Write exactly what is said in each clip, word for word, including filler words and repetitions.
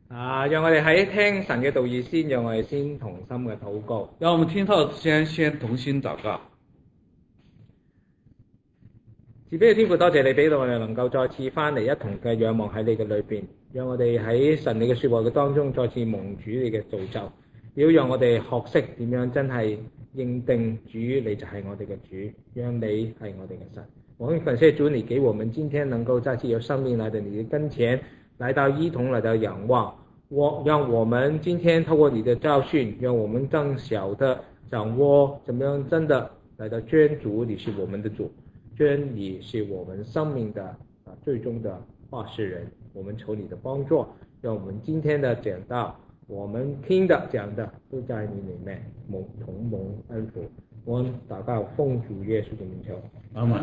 啊，讓我哋喺聽神嘅道義先，讓我哋先同心嘅禱告。 讓我們聽到之前先同心禱告。 慈悲嘅天父，多謝你俾到我哋能夠再次翻嚟一同嘅仰望喺你嘅裏邊，讓我哋喺神你嘅說話嘅當中再次蒙主你嘅造就，要讓我哋學識點樣真係認定主你就係我哋嘅主，讓你係我哋嘅神。我很感謝主你給我們今天能夠再次有生命來到你的跟前，來到一同來到仰望，我讓我們今天透過你的教訓，讓我們更小的掌握怎麼樣真的來到尊主你是我們的主，真你是我們生命的啊最終的話事人，我們求你的幫助，讓我們今天的講道，我們聽的講的都在你裏面蒙同蒙恩福。我禱告奉主耶穌嘅名求， 阿門。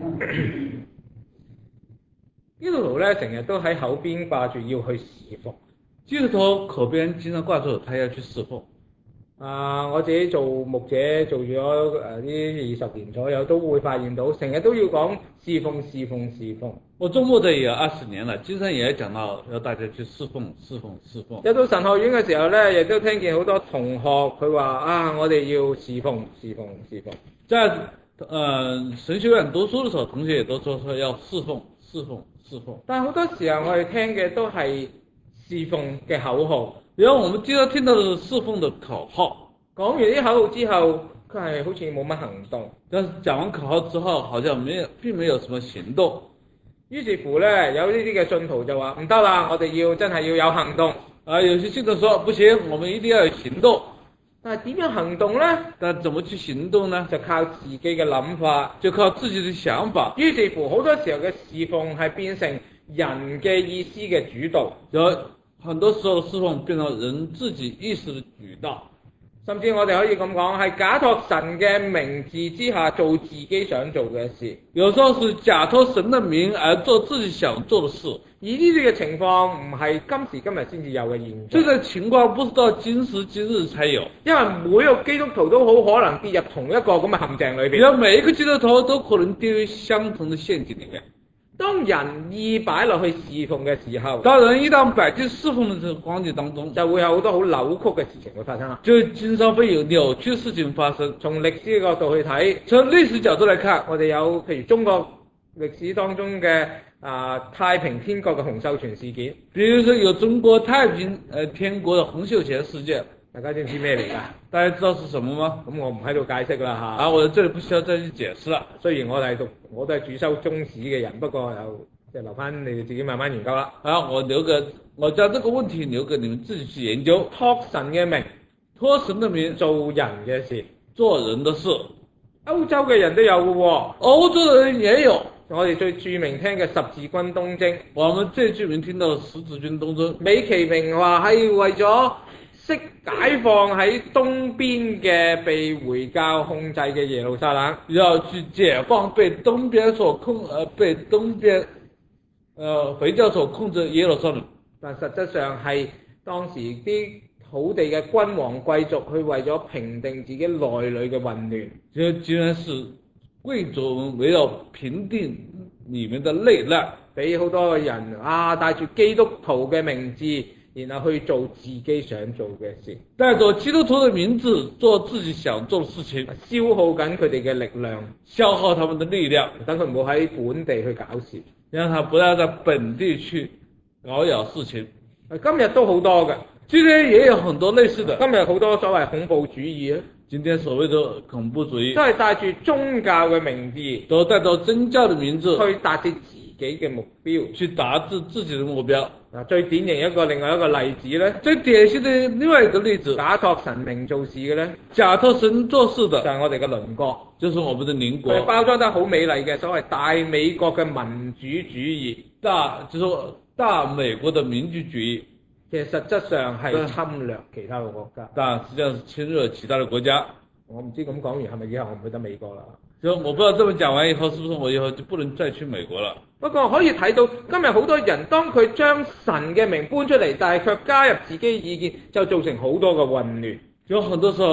基督徒咧成日都喺口邊掛住要去侍奉， 基督徒口邊經常掛住他要去侍奉。 啊，我自己做牧者做咗誒呢二十年左右，都會發現到成日都要講侍奉侍奉侍奉。 我做牧者也二十年了，經常也講到要大家去侍奉侍奉侍奉。 入到神學院嘅時候咧，亦都聽見好多同學佢話啊，我哋要侍奉侍奉侍奉。 在呃神學院讀書的時候，同學也都說說要侍奉侍奉侍奉。 但係好多時候我哋聽嘅都係侍奉嘅口號。 然後我們經常聽到的是侍奉的口號， 講完啲口號之後，佢係好似冇乜行動。 但是講完口號之後，好像沒有並沒有什麼行動。 於是乎咧，有呢啲嘅信徒就話唔得啦，我哋要真係要有行動。 啊，有些信徒說不行，我們一定要有行動。 但係點樣行動呢？ 但怎麼去行動呢？ 就靠自己嘅諗法， 就靠自己的想法。 於是乎好多時候嘅侍奉係變成人嘅意思嘅主導。 有很多時候侍奉變成人自己意識的舉動， 甚至我哋可以咁講，係假託神嘅名字之下做自己想做嘅事。 有時候是假託神的名而做自己想做的事。 而呢啲嘅情況唔係今時今日先至有嘅現象。 這個情況不是到今時今日才有， 因為每個基督徒都好可能跌入同一個咁嘅陷阱裏邊。 因為每一個基督徒都可能跌入相同的陷阱裏面。 當人意擺落去侍奉嘅時候， 當人一旦擺進侍奉的這個光景當中， 就會有好多好扭曲嘅事情會發生啦。 就經常會有扭曲事情發生。 從歷史嘅角度去睇， 從歷史角度來看， 我哋有譬如中國歷史當中嘅啊太平天國嘅洪秀全事件， 比如說有中國太平呃天國的洪秀全事件， 大家知唔知咩嚟㗎？ 大家知道是什麼嗎？ 咁我唔喺度解釋啦嚇。 啊，我在這裡不需要再去解釋啦。 雖然我係讀，我都係主修中史嘅人，不過又即係留翻你哋自己慢慢研究啦。 啊，我留個，我將這個問題留給你們自己去研究。 託神嘅名， 託神的名做人嘅事， 做人的事。 歐洲嘅人都有嘅喎， 歐洲的人也有。 我哋最著名聽嘅十字軍東征， 我們最著名聽到的十字軍東征， 美其名話係為咗釋解放喺東邊嘅被回教控制嘅耶路撒冷， 要去解放被東邊所控，呃，被東邊，呃，回教所控制耶路撒冷。 但實質上係當時啲土地嘅君王貴族去為咗平定自己內裏嘅混亂， 這竟然是貴族為了平定裏面的內亂， 俾好多人啊帶住基督徒嘅名字，然後去做自己想做嘅事， 帶着基督徒的名字做自己想做的事情， 消耗緊佢哋嘅力量， 消耗他們的力量， 等佢唔好喺本地去搞事， 讓他不要在本地去搞擾事情。 今日都好多嘅， 今天也有很多類似的。 今日好多所謂恐怖主義啊， 今天所謂的恐怖主義都係帶住宗教嘅名字， 都帶着宗教的名字去達至自己嘅目標， 去達至自己的目標。 嗱，最典型一個另外一個例子咧， 最典型的另外一個例子， 假託神明做事嘅咧， 假託神做事的就係我哋嘅鄰國， 就是我們的鄰國。 佢包裝得好美麗嘅所謂大美國嘅民主主義， 大就是大美國的民主主義， 其實實質上係侵略其他嘅國家， 但實際上是侵略其他的國家。 我唔知咁講完係咪以後我唔去得美國啦？ 就我不知道這麼講完以後，是不是我以後就不能再去美國了？ 不過可以睇到今日好多人當佢將神嘅名搬出嚟，但係卻加入自己意見，就造成好多嘅混亂。 有很多時候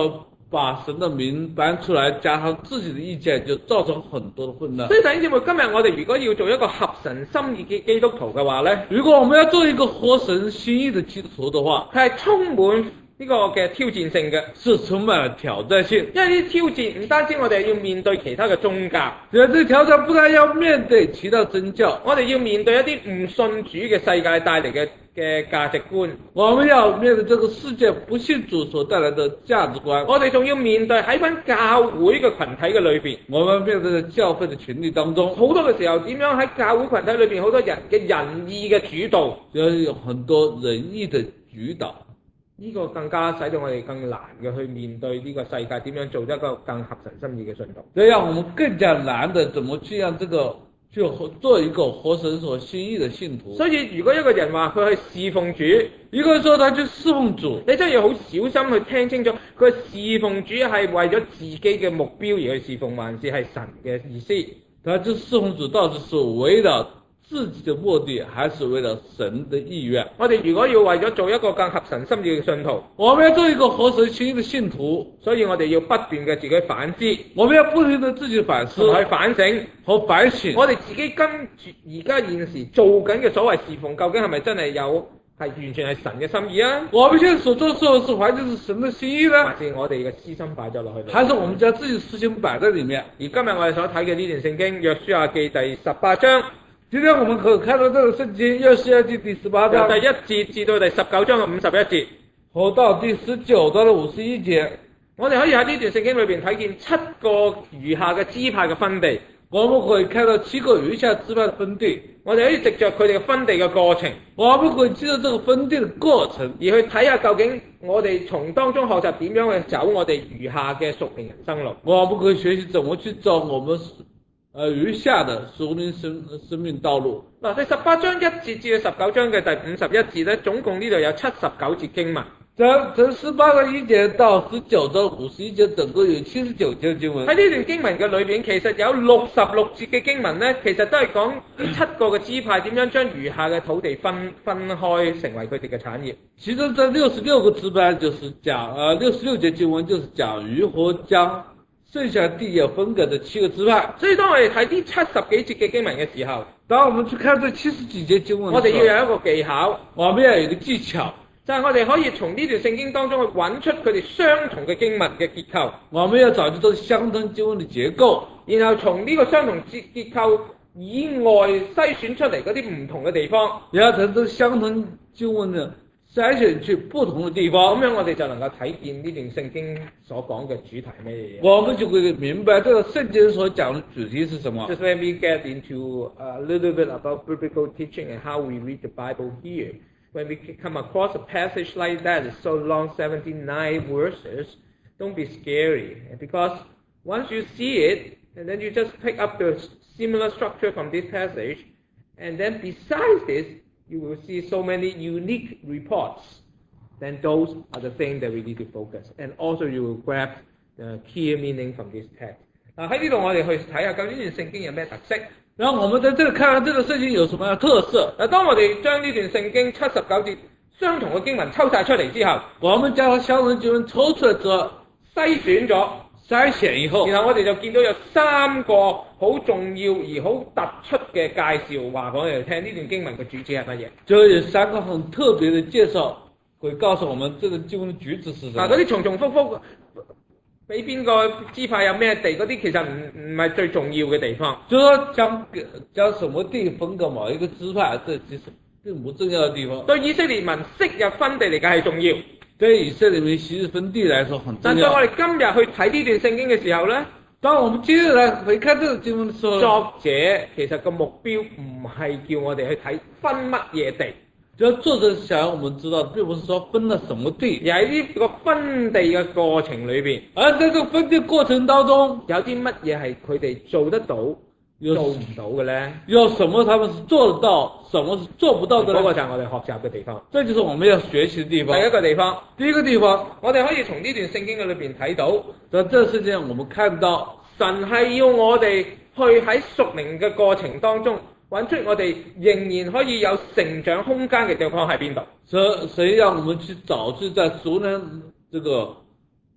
把神的名搬出來，加上自己的意見，就造成很多的混亂。 所以弟兄姊妹，今日我哋如果要做一個合神心意嘅基督徒嘅話咧， 如果我們要做一個合神心意的基督徒的話， 佢係充滿呢個嘅挑戰性嘅， 是充滿了挑戰性。 因為呢啲挑戰唔單止我哋要面對其他嘅宗教， 因為這挑戰不但要面對其他宗教， 我哋要面對一啲唔信主嘅世界帶嚟嘅嘅價值觀， 我們要面對這個世界不信主所帶來的價值觀， 我哋仲要面對喺返教會嘅群體嘅裏邊， 我們面對在教會的群體當中， 好多嘅時候點樣喺教會群體裏邊好多人嘅仁義嘅主導， 就有很多仁義的主導。 呢個更加使到我哋更難嘅去面對呢個世界，點樣做一個更合神心意嘅信徒。 這樣我們更加難的，怎麼去讓這個去做一個合神所心意的信徒。 所以如果一個人話佢去侍奉主， 一個人說他去侍奉主， 你真係要好小心去聽清楚，佢侍奉主係為咗自己嘅目標而去侍奉，還是係神嘅意思？ 他就侍奉主到底是為了自己的目的，還是為了神的意願？ 我哋如果要為咗做一個更合神心意嘅信徒， 我們要做一個合神心意的信徒， 所以我哋要不斷嘅自己反思， 我們要不停的自己反思同去反省和反省。 我哋自己跟住而家現時做緊嘅所謂侍奉，究竟係咪真係有係完全係神嘅心意啊？ 我們現在所做的事是完全是神的心意呢？ 還是我哋嘅私心擺咗落去？ 還是我們將自己私心擺在裏面？ 而今日我哋所睇嘅呢段聖經，約書亞記第十八章。 今天我們可以看到這個聖經，約書亞記第十八章， 由第一節至到第十九章嘅五十一節， 好到第十九章的五十一節， 我哋可以喺呢段聖經裏邊睇見七個餘下嘅支派嘅分地。 我們可以看到七個餘下支派的分地， 我哋可以藉着佢哋嘅分地嘅過程， 我們可以知道這個分地的過程， 而去睇下究竟我哋從當中學習點樣去走我哋餘下嘅屬靈人生路。 我們可以學習怎麼去走我們呃餘下的屬靈生生命道路。 嗱，第十八章一節至到十九章嘅第五十一節咧，總共呢度有七十九節經文。 從從十八個一節到十九章五十一節，整個有七十九節經文。 喺呢段經文嘅裏邊，其實有六十六節嘅經文咧，其實都係講呢七個嘅支派點樣將餘下嘅土地分分開，成為佢哋嘅產業。 其中這六十六個支派就是講，呃，六十六節經文就是講如何將剩下地業分給這七個支派。 所以當我哋睇呢七十幾節嘅經文嘅時候， 當我們去看這七十幾節經文的時候， 我哋要有一個技巧， 我們要有一個技巧， 就係我哋可以從呢段聖經當中去揾出佢哋相同嘅經文嘅結構。 我們要找出這個相同經文的結構， 然後從呢個相同結結構以外篩選出嚟嗰啲唔同嘅地方， 然後從這個相同經文呢篩選去不同的地方， 咁樣我哋就能夠睇見呢段聖經所講嘅主題係咩嘢。 我們就會明白這個聖經所講的主題是什麼。 Just let me get into a little bit about biblical teaching and how we read the Bible here. When we come across a passage like that, it's so long, seventy-nine verses, don't be scary. Because once you see it, and then you just pick up the similar structure from this passage, and then besides this, you will see so many unique reports. Then those are the things that we need to focus. And also you will grab the key meaning from this text. 嗱，喺呢度我哋去睇下究竟呢段聖經有咩特色。 然後我們在這裏看看這個聖經有什麼樣的特色。 嗱，當我哋將呢段聖經七十九節相同嘅經文抽晒出嚟之後， 我們將相同經文抽出來之後， 篩選咗， 篩選以後， 然後我哋就見到有三個好重要而好突出嘅介紹，話俾我哋聽呢段經文嘅主旨係乜嘢。 就有三個很特別嘅介紹，會告訴我們這個經文嘅主旨是什麼。 嗱，嗰啲重重複複俾邊個支派有咩地嗰啲，其實唔唔係最重要嘅地方。 就說將將什麼地分給某一個支派，這其實並不重要嘅地方。 對以色列民昔日分地嚟講係重要， 對以色列民昔日分地來說很重要。 但對我哋今日去睇呢段聖經嘅時候咧， 當我們今日來回看這個經文嘅時候， 作者其實個目標唔係叫我哋去睇分乜嘢地。 就作者想讓我們知道，並不是說分了什麼地， 而喺呢個分地嘅過程裏邊， 而在這個分地過程當中， 有啲乜嘢係佢哋做得到，做唔到嘅咧？ 有什麼他們是做得到，什麼是做不到的呢？ 嗰個就係我哋學習嘅地方。 這就是我們要學習的地方。 第一個地方， 第一個地方， 我哋可以從呢段聖經嘅裏邊睇到， 在這世界我們看到， 神係要我哋去喺屬靈嘅過程當中，揾出我哋仍然可以有成長空間嘅地方喺邊度。 所以讓我們去找出在屬靈這個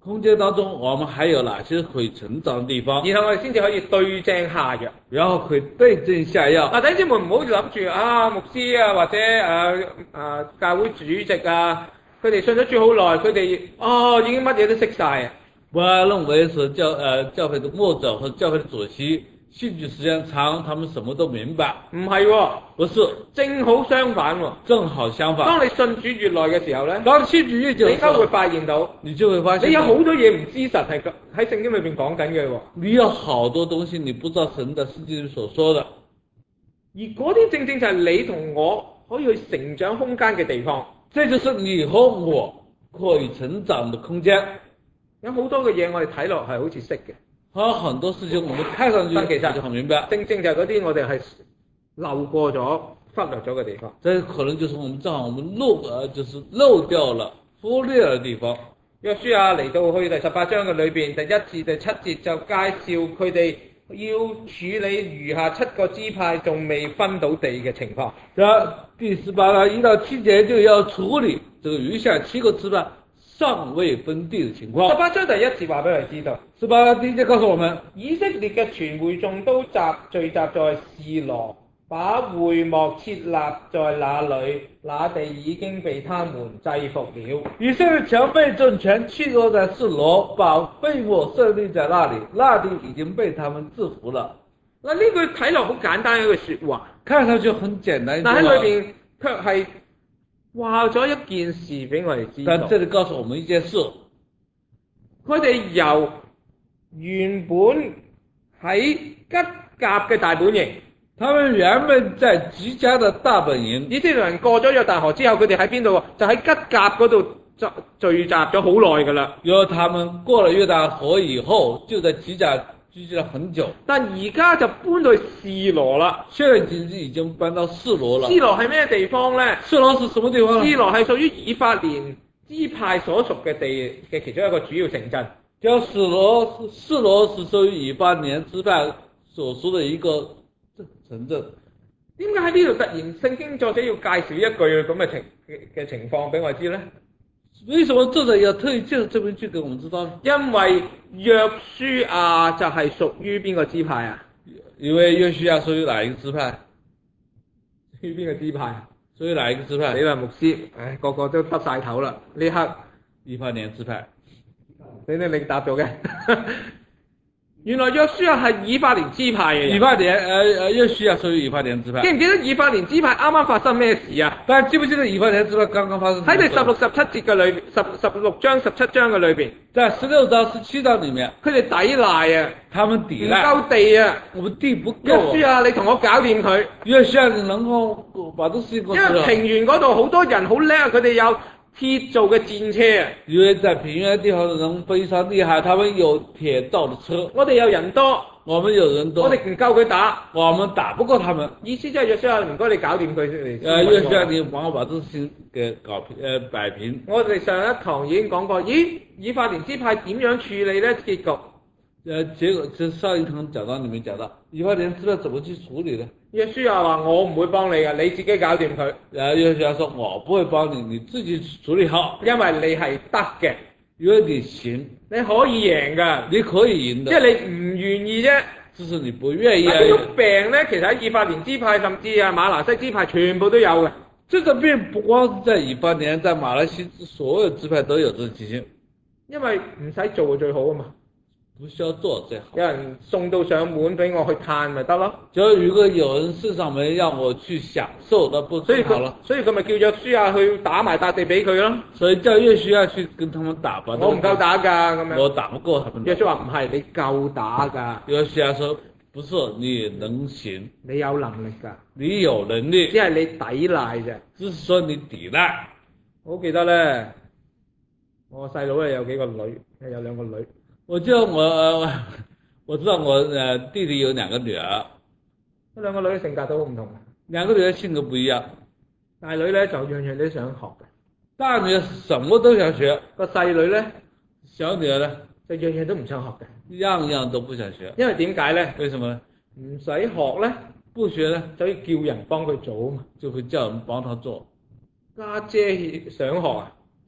空間當中，我們還有哪些可以成長的地方？ 然後我哋先至可以對症下藥。 然後可以對症下藥。 嗱，弟兄姊妹唔好諗住啊，牧師啊或者誒誒教會主席啊，佢哋信咗主好耐，佢哋哦已經乜嘢都識晒啊。 不要認為是教呃教會的牧者或者教會的主席信主時間長，他們什麼都明白。 唔係喎， 不是， 正好相反喎。 正好相反。 當你信主越耐嘅時候咧， 當你信主越久， 你應該會發現到， 你就會發現， 你有好多嘢唔知神係喺聖經裏邊講緊嘅喎。 你有好多東西你不知道神的聖經所說的， 而嗰啲正正就係你同我可以去成長空間嘅地方。 這就是你和我可以成長的空間。 有好多嘅嘢我哋睇落係好似識嘅。 還有很多事情我們看上去其實就很明白， 正正就係嗰啲我哋係漏過咗、忽略咗嘅地方。 這可能就是我們正好我們漏呃就是漏掉了、忽略的地方。 約書亞嚟到去第十八章嘅裏邊，第一至第七節就介紹佢哋要處理餘下七個支派仲未分到地嘅情況。 第十八章一到七節就要處理這個餘下七個支派尚未分地的情況。 十八章第一節話俾我哋知道， 十八章第一節告訴我們， 以色列嘅全會眾都集聚集在示羅，把會幕設立在那裏，那地已經被他們制服了。 以色列全會眾全聚集在示羅，把會幕設立在那裏，那地已經被他們制服了。 嗱，呢句睇落好簡單嘅一句說話， 看上去很簡單， 但喺裏邊卻係話咗一件事俾我哋知道。 但這裏告訴我們一件事， 佢哋由原本喺吉甲嘅大本營， 他們原本在吉甲的大本營， 以色列人過咗約旦河之後，佢哋喺邊度？就喺吉甲嗰度聚聚集咗好耐噶啦。 因為他們過了約旦河以後，就在吉甲聚集了很久。 但而家就搬到去示羅啦。 現在已經已經搬到示羅了。 示羅係咩地方咧？ 示羅是什麼地方呢？ 示羅係屬於以法蓮支派所屬嘅地嘅其中一個主要城鎮。 叫示羅，示羅是屬於以法蓮支派所屬的一個城鎮。 點解喺呢度突然聖經作者要介紹一句咁嘅情嘅情況俾我知咧？ 為什麼作者要特意介紹這邊去給我們知道呢？ 因為約書亞就係屬於邊個支派啊？ 因為約書亞屬於哪一個支派？ 屬於邊個支派？ 屬於哪一個支派？ 你話牧師，唉，個個都耷晒頭啦，呢刻以法蓮支派。 你都你答咗嘅。原來約書亞係以法蓮支派嘅人。 以法蓮，誒誒，約書亞屬於以法蓮支派。 記唔記得以法蓮支派啱啱發生咩事啊？ 但係記唔記得以法蓮支派剛剛發生？ 喺第十六、十七節嘅裏，十十六章、十七章嘅裏邊， 在十六章、十七章裏面， 佢哋抵賴啊， 他們抵賴， 唔夠地啊， 我們地不夠。 約書亞，你同我搞掂佢。 約書亞，你能夠把這事情。 因為平原嗰度好多人好叻，佢哋有鐵做嘅戰車啊。 因為在平原嘅地方人非常厲害，他們有鐵造的車。 我哋有人多， 我們有人多， 我哋唔夠佢打， 我們打不過他們。 意思即係約書亞，唔該你搞掂佢先嚟。 誒，約書亞，你幫我把這事情給搞平，誒擺平。 我哋上一堂已經講過，咦，以法蓮支派點樣處理咧？結局。 誒，結果就上一堂講到，你們講到以法蓮支派怎麼去處理呢？ 約書亞話：我唔會幫你㗎，你自己搞掂佢。 然後約書亞說：我不會幫你，你自己處理好。 因為你係得嘅， 因為你行， 你可以贏㗎， 你可以贏的。 即係你唔願意啫。 只是你不願意而已。 呢種病咧，其實喺以法蓮支派甚至啊馬拿西支派全部都有嘅。 這個病不光是在以法蓮，在馬來西亞所有支派都有這個情形。 因為唔使做就最好啊嘛。 不需要做最好。 有人送到上門俾我去嘆咪得咯。 就如果有人送上門讓我去享受，那不最好了。 所以佢咪叫約書亞去打埋笪地俾佢咯。 所以叫約書亞去跟他們打吧。 我唔夠打㗎咁樣。 我打不過他們。 約書亞話唔係，你夠打㗎。 約書亞說：不是，你能行。 你有能力㗎。 你有能力。 只係你抵賴啫。 只是說你抵賴。 我好記得咧，我細佬咧有幾個女，有兩個女。 我知道我，我知道我誒弟弟有兩個女兒， 嗰兩個女嘅性格都好唔同。 兩個女兒性格不一樣， 大女咧就樣樣都想學嘅， 大女兒什麼都想學， 個細女咧， 小女兒咧就樣樣都唔想學嘅， 樣樣都不想學。 因為點解咧？ 為什麼呢？ 唔使學咧， 不學咧， 就要叫人幫佢做啊嘛， 就會叫人幫他做。 家姐想學啊，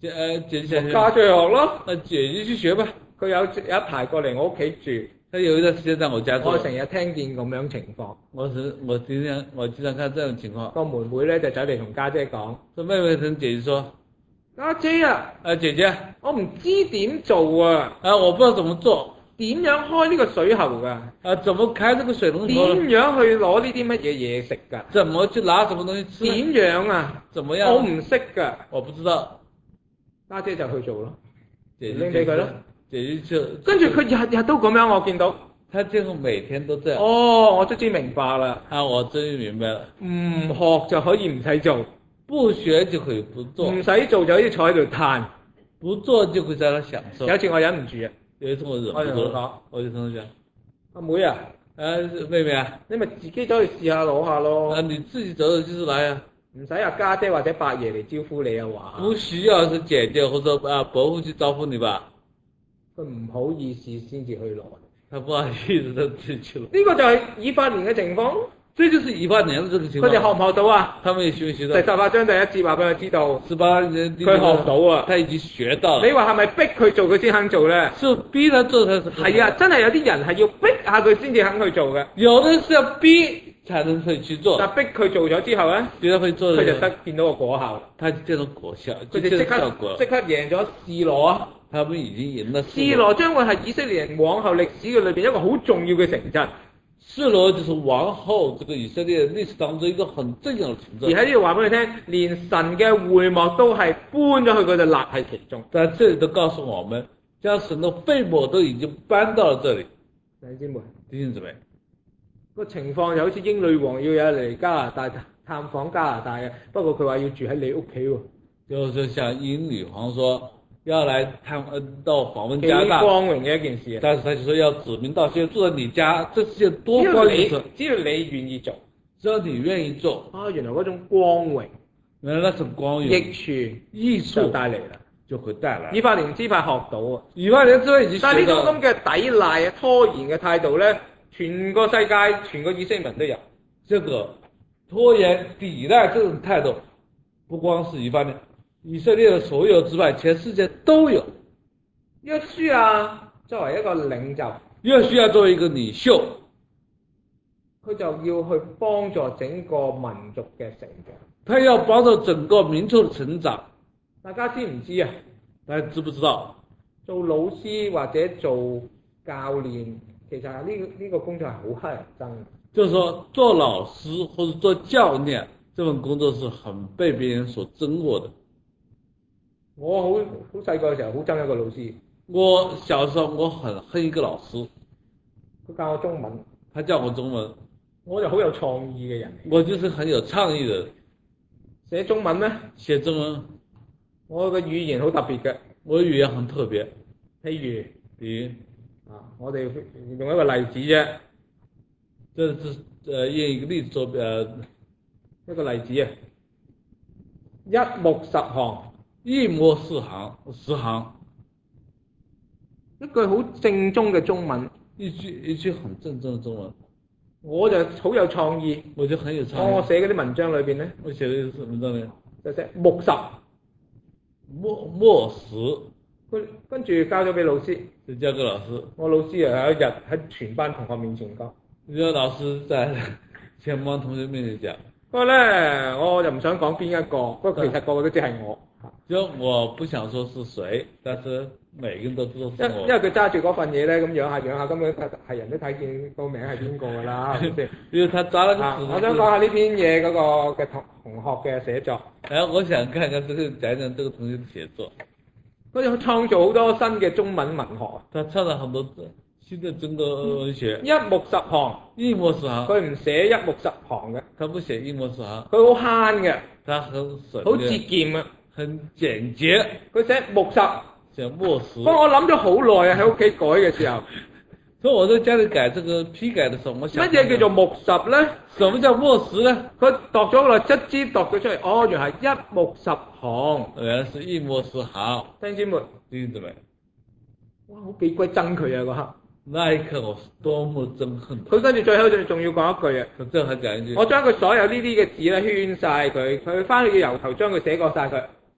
姐誒姐姐我嫁出去學咯。 那姐姐去學吧。 佢有有一排過嚟我屋企住， 他有一段時間在我家住。 我成日聽見咁樣情況。 我是我經常我經常看這種情況。 個妹妹咧就走嚟同家姐講， 說妹妹同姐姐說， 家姐啊， 啊姐姐， 我唔知點做啊， 啊我不知道怎麼做， 點樣開呢個水喉㗎？ 啊怎麼開這個水龍頭？ 點樣去攞呢啲乜嘢嘢食㗎？ 怎麼去拿什麼東西吃？ 點樣啊？ 怎麼樣？ 我唔識㗎。 我不知道。 家姐就去做咯， 姐姐拎俾佢咯。 姐姐就跟住佢日日都咁樣，我見到。 他最後每天都這樣。 哦，我終於明白啦。 啊，我終於明白了。 唔學就可以唔使做， 不學就可以不做， 唔使做就可以坐喺度嘆， 不做就會在那享受。 有一次我忍唔住啊， 有一次我忍不住， 我就同佢講， 我就同佢講， 阿妹啊， 誒妹妹啊， 你咪自己走去試下攞下咯。 啊你自己走走就是來啊， 唔使阿家姐或者伯爺嚟招呼你啊話。 不需要是姐姐或者啊伯父去招呼你吧。 佢唔好意思先至去攞。 他不好意思就自己去了。 呢個就係以法蓮嘅情況。 這就是以法蓮的這個情況。 佢哋學唔學到啊？ 他們也學唔學到？ 第十八章第一節話俾佢知道。 十八章佢學到啊， 他已經學到了。 你話係咪逼佢做佢先肯做咧？ 是逼他做才是。 係啊，真係有啲人係要逼下佢先至肯去做嘅。 有的是要逼才能可以去做。 但逼佢做咗之後咧， 逼他會做， 佢就得見到個果效。 他見到果效， 佢哋即刻即刻贏咗示羅啊！ 他們已經贏了。 示羅將會係以色列人往後歷史嘅裏邊一個好重要嘅城鎮。 示羅就是往後這個以色列歷史當中一個很重要的城鎮。 而喺呢度話俾你聽，連神嘅會幕都係搬咗去佢哋立喺其中。 在這裡都告訴我們，將神的會幕都已經搬到了這裡。 弟兄姊妹， 弟兄姊妹， 個情況就好似英女王要有嚟加拿大探訪加拿大嘅，不過佢話要住喺你屋企喎。 就是像英女皇說要來探呃到訪問加拿大， 幾光榮嘅一件事啊！ 但是他就說要指名道姓住在你家，這是件多光榮的事。 只要你願意做， 只要你願意做， 啊，原來嗰種光榮， 原來那種光榮益處益處就帶嚟啦， 就會帶來。 以法蓮支派學到啊， 以法蓮支派已經學到。 但係呢種咁嘅抵賴啊、拖延嘅態度咧，全個世界、全個以色列民都有。 這個拖延、抵賴這種態度，不光是以法蓮。以色列的所有支派，全世界都有。 約書亞作為一個領袖， 約書亞作為一個領袖， 佢就要去幫助整個民族嘅成長。 他要幫助整個民族的成長。 大家知唔知啊？ 大家知不知道？ 做老師或者做教練，其實呢個呢個工作係好乞人憎嘅。 就是說，做老師或者做教練，這份工作是很被別人所憎惡的。 我好好細個嘅時候好憎一個老師。 我小時候我很恨一個老師， 佢教我中文， 他教我中文， 我就好有創意嘅人。 我就是很有創意的人。 寫中文咩？ 寫中文， 我嘅語言好特別嘅。我語言很特別。 譬如， 譬如啊，我哋用一個例子啫。 這是誒用一個例子做誒一個例子啊，一目十行。 一目十行，十行， 一句好正宗嘅中文， 一句一句很正宗嘅中文， 我就好有創意， 我就很有創意。 我寫嗰啲文章裏邊咧， 我寫嘅文章咧， 就寫目十， 默默十， 跟跟住交咗俾老師， 就交給老師。 我老師啊有一日喺全班同學面前講， 呢個老師在全班同學面前講， 不過咧我就唔想講邊一個，不過其實個個都知係我。 就我不想說是誰，但是每個人都知道是我。 因因為佢揸住嗰份嘢咧，咁養下養下，咁樣係人都睇見個名係邊個㗎啦，係咪先？ 因為他揸了個啊，我想講下呢篇嘢嗰個嘅同同學嘅寫作。 誒，我想看看這個講講這個同學嘅寫作。 佢哋創造好多新嘅中文文學。 他創造很多新嘅中國文學。 一目十行。一目十行。 佢唔寫一目十行嘅。 他不寫一目十行。 佢好慳嘅。 他很省。 好節儉啊。 很簡潔。 佢寫目十。 寫目十。 不過我諗咗好耐啊，喺屋企改嘅時候。 所以我在家裏改這個批改嘅時候，我想乜嘢叫做目十咧？ 什麼叫目十咧？ 佢度咗落一支度咗出嚟，哦，原來係一目十行。 原來是一目十行。 弟兄姊妹。 弟兄姊妹。 哇，好幾鬼憎佢啊嗰刻。 那一刻我多麼憎恨佢跟住最後仲仲要講一句啊。 佢最後講一句。 我將佢所有呢啲嘅字咧圈晒佢，佢翻去要由頭將佢寫過晒佢。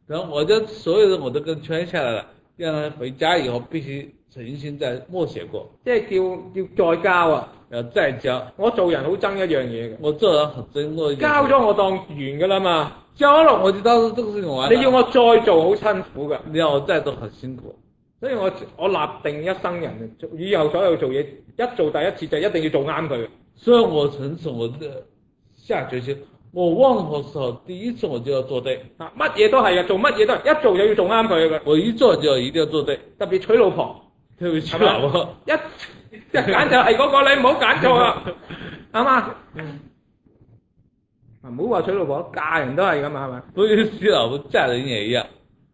然後我將所有人我都跟圈下來了，讓他回家以後必須重新再默寫過， 即係叫要再交啊！ 然後再交。 我做人好憎一樣嘢嘅， 我做人很憎嗰一樣嘢， 交咗我當完㗎啦嘛， 交了我就當做這個事情完了。 你要我再做好辛苦㗎， 你要我再做很辛苦。 所以我我立定一生人，以後所有做嘢一做第一次就一定要做啱佢。 所以我從此我的下決心，我任何時候第一次我就要做對。 啊，乜嘢都係嘅，做乜嘢都係一做就要做啱佢嘅。 我一做就一定要做對， 特別娶老婆， 特別娶老婆， 一一揀就係嗰個，你唔好揀錯啊，係嘛？唔好話娶老婆，嫁人都係咁啊，係咪？ 不是娶老婆，嫁人也一樣。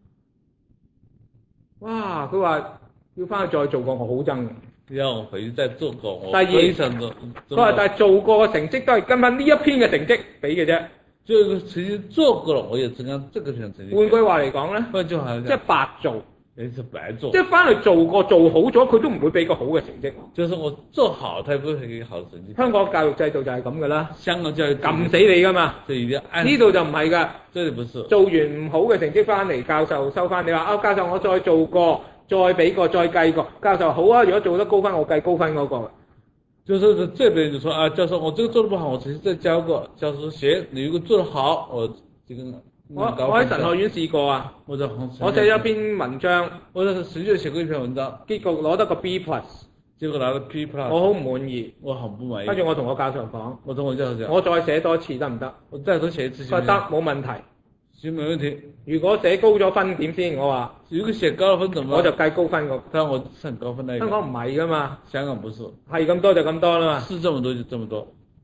哇！佢話要翻去再做過，我好憎嘅。 讓我回去再做過，我第二非常的。 佢話但係做過嘅成績都係跟翻呢一篇嘅成績俾嘅啫。 這個成績做過了，我也只按這個篇成績。 換句話嚟講咧， 換句話嚟講， 即係白做， 你是白做。 即係翻去做過做好咗，佢都唔會俾個好嘅成績。 就是我做好，他也不會給好成績。 香港教育制度就係咁噶啦， 香港教育撳死你噶嘛。 這一定按呢度就唔係㗎， 這裡不是。 做完唔好嘅成績翻嚟，教授收翻。你話啊，教授我再做過。再俾個再計個，教授好啊！如果做得高分，我計高分嗰個。 就是這邊就說啊，教授我這個做得不好，我重新再教過。教授說行，你如果做得好，我這個我我喺神學院試過啊， 我就我寫咗篇文章， 我在神學院寫過一篇文章， 結果攞得個 B plus， 結果拿到 B plus， 我好唔滿意， 我很不滿意。 跟住我同我教授講， 我同我教授講， 我再寫多次得唔得？ 我再多寫一次行唔行？ 佢得，冇問題。 行，沒問題。 如果寫高咗分點先？我話如果寫高了分怎麼？ 我就計高分個。 但我是很高分那一個。 香港唔係㗎嘛。 香港不是。 係咁多就咁多啦嘛。 是這麼多就這麼多。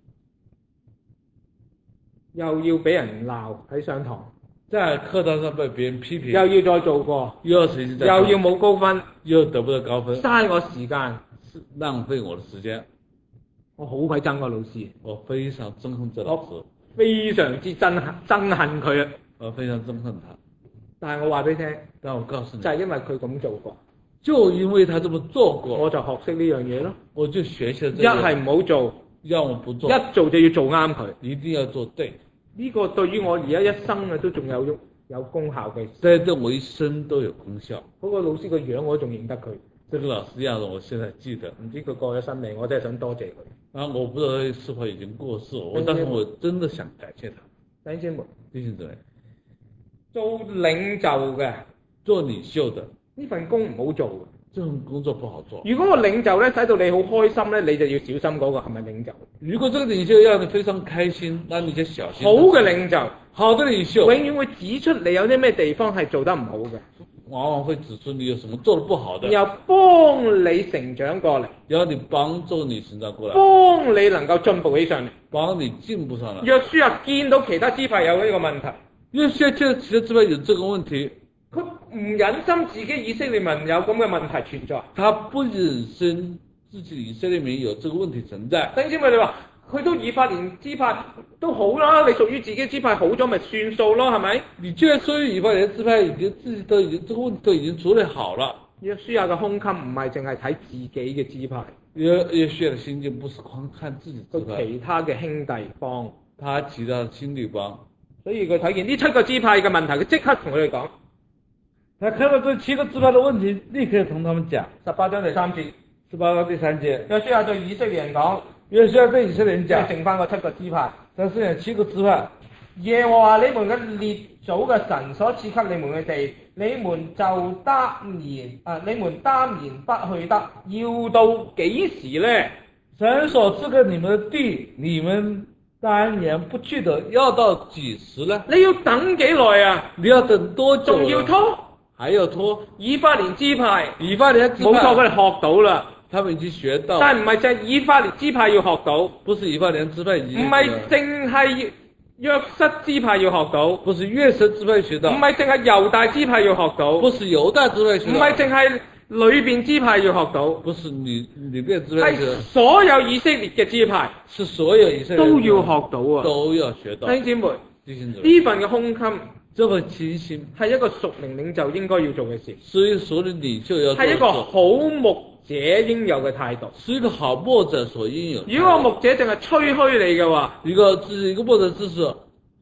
又要俾人鬧喺上堂， 在課堂上被別人批評， 又要再做過， 又要重新再， 又要冇高分， 又得不到高分， 嘥我時間， 浪費我的時間。 我好鬼憎個老師， 我非常憎恨這老師， 非常之憎恨憎恨佢啊！ 我非常憎恨他。 但係我話俾你聽， 但我告訴你， 就係因為佢咁做過， 就因為他這麼做過， 我就學識呢樣嘢咯。 我就學習咗。 一係唔好做， 要我不做， 一做就要做啱佢， 一定要做對。 呢個對於我而家一生啊都仲有用有功效嘅。 對對我一生都有功效。 嗰個老師個樣我都仲認得佢。 這個老師樣子我現在記得。 唔知佢過咗身未？我真係想多謝佢。 啊，我不知道他是否已經過世，我但是我真的想感謝他。 弟兄姊妹， 弟兄姊妹， 做領袖嘅， 做領袖的呢份工唔好做嘅。 這份工作不好做。 如果個領袖咧使到你好開心咧，你就要小心嗰個係咪領袖。 如果這個領袖讓你非常開心，那你就小心。 好嘅領袖， 好的領袖， 永遠會指出你有啲咩地方係做得唔好嘅， 往往會指出你有什麼做得不好的， 然後幫你成長過嚟， 然後你幫助你成長過來， 幫你能夠進步起上嚟， 幫你進步上來。 約書亞見到其他支派有呢個問題， 約書亞見到其他支派有這個問題， 佢唔忍心自己以色列民有咁嘅問題存在， 他不忍心自己以色列民有這個問題存在。 弟兄姊妹，你話佢都以法蓮支派都好啦，你屬於自己支派好咗咪算數咯，係咪？ 你既然屬於以法蓮支派，已經自己都已經這個問題都已經處理好了。 約書亞嘅胸襟唔係淨係睇自己嘅支派， 約約書亞嘅心境不是光看自己支派， 佢其他嘅兄弟幫， 他其他兄弟幫， 所以佢睇見呢七個支派嘅問題，佢即刻同佢哋講。 他看到這七個支派的問題，立刻同他們講。 十八章第三節， 十八章第三節， 約書亞對以色列人講， 約書亞對以色列人講， 剩翻個七個支派， 但是呢七個支派， 耶和華你們嘅列祖嘅神所賜給你們嘅地，你們就耽延啊，你們耽延不去得，要到幾時呢？ 神所賜給你們的地，你們耽延不去得，要到幾時呢？ 你要等幾耐啊？ 你要等多久？ 仲要拖？ 還要拖？ 以法蓮支派， 以法蓮支派， 冇錯，佢哋學到啦， 他們已經學到， 但係唔係淨係以法蓮支派要學到， 不是以法蓮支派已經， 唔係淨係約瑟支派要學到， 不是約瑟支派學到， 唔係淨係猶大支派要學到， 不是猶大支派學到， 唔係淨係裏邊支派要學到， 不是裏裏邊支派學到， 係所有以色列嘅支派， 是所有以色列都要學到啊， 都要學到。 弟兄姊妹， 弟兄姊妹， 呢份嘅胸襟， 這份親心係一個屬靈領袖應該要做嘅事， 所以所有領袖要做， 係一個好牧者應有嘅態度， 是一個好牧者所應有。 如果個牧者淨係吹噓你嘅話， 一個只是一個牧者只是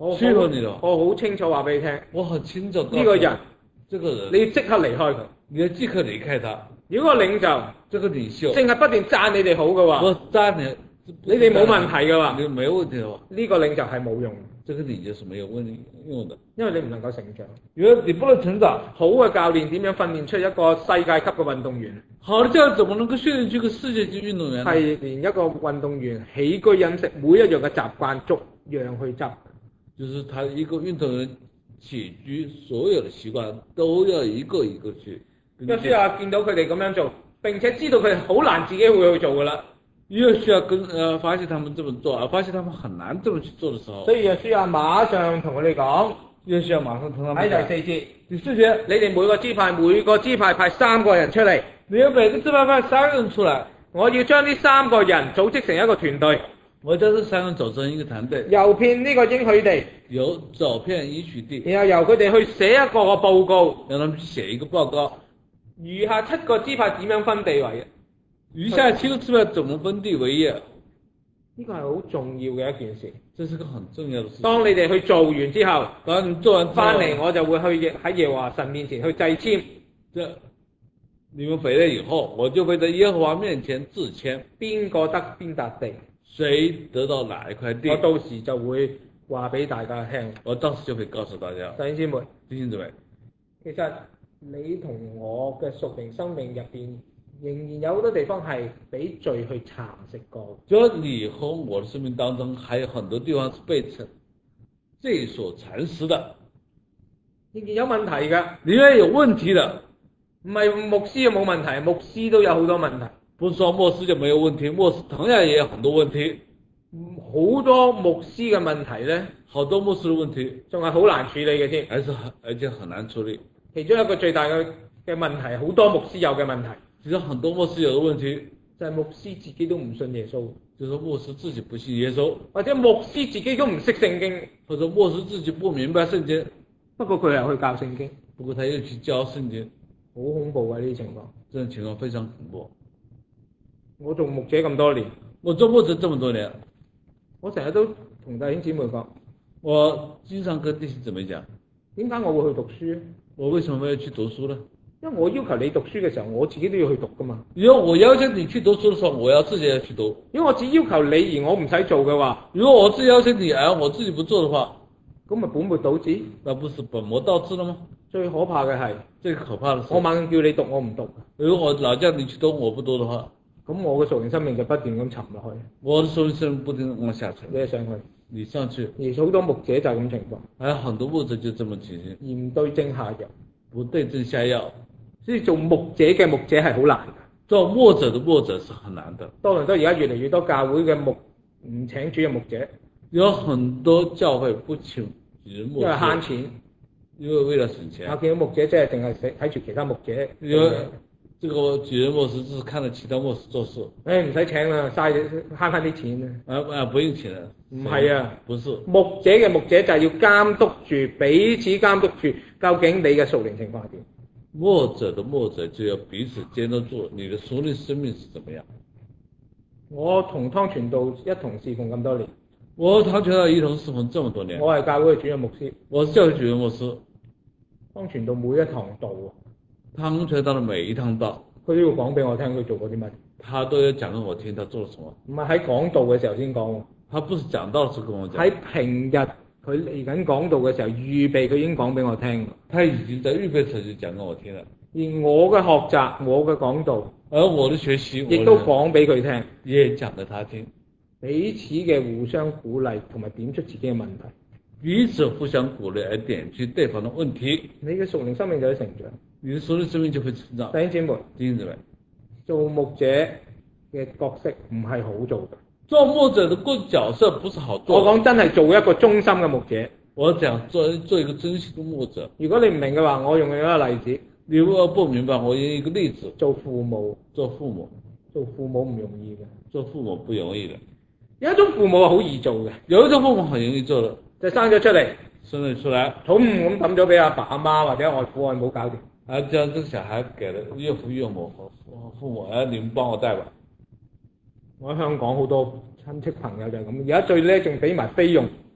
我欺負你咯， 我好清楚話俾你聽， 我很清楚告訴呢個人這個人你要即刻離開佢。 你要即刻離開他。 如果個領袖這個領袖淨係不斷讚你哋好嘅話， 我讚你， 你哋冇問題嘅話， 你沒問題嘅話， 呢個領袖係冇用， 這個領袖是沒有問用的， 因為你唔能夠成長。 因為你不能成長。 好嘅教練點樣訓練出一個世界級嘅運動員？ 好的教練怎麼能夠訓練出一個世界級運動員呢？ 係連一個運動員起居飲食每一樣嘅習慣逐樣去執， 就是他一個運動員起居所有的習慣都要一個一個去。 約書亞見到佢哋咁樣做，並且知道佢哋好難自己會去做㗎啦。 約書亞跟呃發現他們這麼做，而發現他們很難這麼去做的時候， 所以約書亞馬上同佢哋講， 約書亞馬上同他們喺第四節， 第四節， 你哋每個支派每個支派派三個人出嚟， 你要每個支派派三個人出來， 我要將呢三個人組織成一個團隊， 我將這三個人組成一個團隊， 遊遍呢個應許地， 由走遍應許地， 然後由佢哋去寫一個個報告， 讓他們去寫一個報告。 餘下七個支派點樣分地位嘅？ 餘下七個支派怎麼分地為業？ 呢個係好重要嘅一件事。 這是個很重要的事情。 當你哋去做完之後， 當你做完翻嚟，我就會去喺耶和華神面前去祭簽。 這你們回來以後，我就會在耶和華面前自簽， 邊個得邊笪地， 誰得到哪一塊地， 我到時就會話俾大家聽。 我到時就會告訴大家。 弟兄姊妹， 弟兄姊妹， 其實你同我嘅屬靈生命入邊，仍然有好多地方係俾罪去蠶食過。 就你和我的生命當中，還有很多地方是被罪所蠶食的， 仍然有問題㗎。 裡面有問題的， 唔係牧師冇問題，牧師都有好多問題。 不是說牧師就沒有問題，牧師同樣也有很多問題。 好多牧師嘅問題呢， 好多牧師嘅問題仲係好難處理嘅添， 還是很而且很難處理。 其中一個最大嘅嘅問題，好多牧師有嘅問題， 其實很多牧師有嘅問題， 就係牧師自己都唔信耶穌， 就是牧師自己不信耶穌， 或者牧師自己都唔識聖經， 或者牧師自己不明白聖經， 不過佢又去教聖經， 不過他又去教聖經， 好恐怖啊！呢啲情況， 這種情況非常恐怖。 我做牧者咁多年， 我做牧者這麼多年， 我成日都同弟兄姊妹講， 我經常跟弟兄姊妹講， 點解我會去讀書？ 我為什麼要去讀書呢？ 因為我要求你讀書嘅時候，我自己都要去讀噶嘛。 如果我要求你去讀書的時候，我要自己要去讀。 如果我只要求你而我唔使做嘅話， 如果我只要求你而我自己不做的話， 咁咪本末倒置？ 那不是本末倒置了嗎？ 最可怕嘅係， 最可怕的是， 我猛叫你讀，我唔讀。 如果我老叫你去讀，我不讀的話， 咁我嘅屬靈生命就不斷咁沉落去。 我的屬靈生命不斷往下沉。 你上去， 你上去。 而好多牧者就係咁情況。 還有很多牧者就這麼情形。 鹽對症下藥， 不對症下藥。 所以做牧者嘅牧者係好難嘅。 做牧者的牧者是很難的。 多倫多而家越嚟越多教會嘅牧唔請主任牧者， 有很多教會不請主任牧者， 因為慳錢， 因為為了省錢。 我見到牧者即係淨係睇住其他牧者。 因為這個主任牧師只是看着其他牧師做事。 誒唔使請啦，嘥慳翻啲錢啊！ 啊啊，不用請啦。 唔係啊， 不是。 牧者嘅牧者就係要監督住，彼此監督住，究竟你嘅屬靈情況係點？ 牧者的牧者就要彼此監督住你的屬靈生命是怎麼樣。 我同湯傳道一同侍奉咁多年， 我湯傳道一同侍奉這麼多年。 我係教會嘅主任牧師， 我是教會主任牧師。 湯傳道每一堂道， 湯傳道的每一堂道， 佢都要講俾我聽佢做過啲乜。 他都要講給我聽，他做了什麼。 唔係喺講道嘅時候先講， 他不是講道時跟我講。 喺平日佢嚟緊講道嘅時候預備，佢已經講俾我聽。 他已經在預備時就講給我聽了。 而我嘅學習，我嘅講道， 而我的學習， 亦都講俾佢聽， 也講給他聽。 彼此嘅互相鼓勵同埋點出自己嘅問題。 彼此互相鼓勵而點出對方的問題， 你嘅屬靈生命就會成長， 你的屬靈生命就會成長。 弟兄姊妹， 弟兄姊妹， 做牧者嘅角色唔係好做嘅。 做牧者的個角色不是好做。 我講真係做一個忠心嘅牧者。 我講做做一個真心的牧者。 如果你唔明嘅話，我用一個例子。 你如果不明白，我用一個例子。 做父母， 做父母， 做父母唔容易嘅。 做父母不容易嘅。 有一種父母係好易做嘅， 有一種父母很容易做的， 就生咗出嚟， 生咗出嚟， 好唔咁抌咗俾阿爸阿媽或者外父外母搞掂。 啊，將這個小孩給了岳父岳母和父母，啊，你們幫我帶吧。 我喺香港好多親戚朋友就係咁，而家最叻仲俾埋菲傭，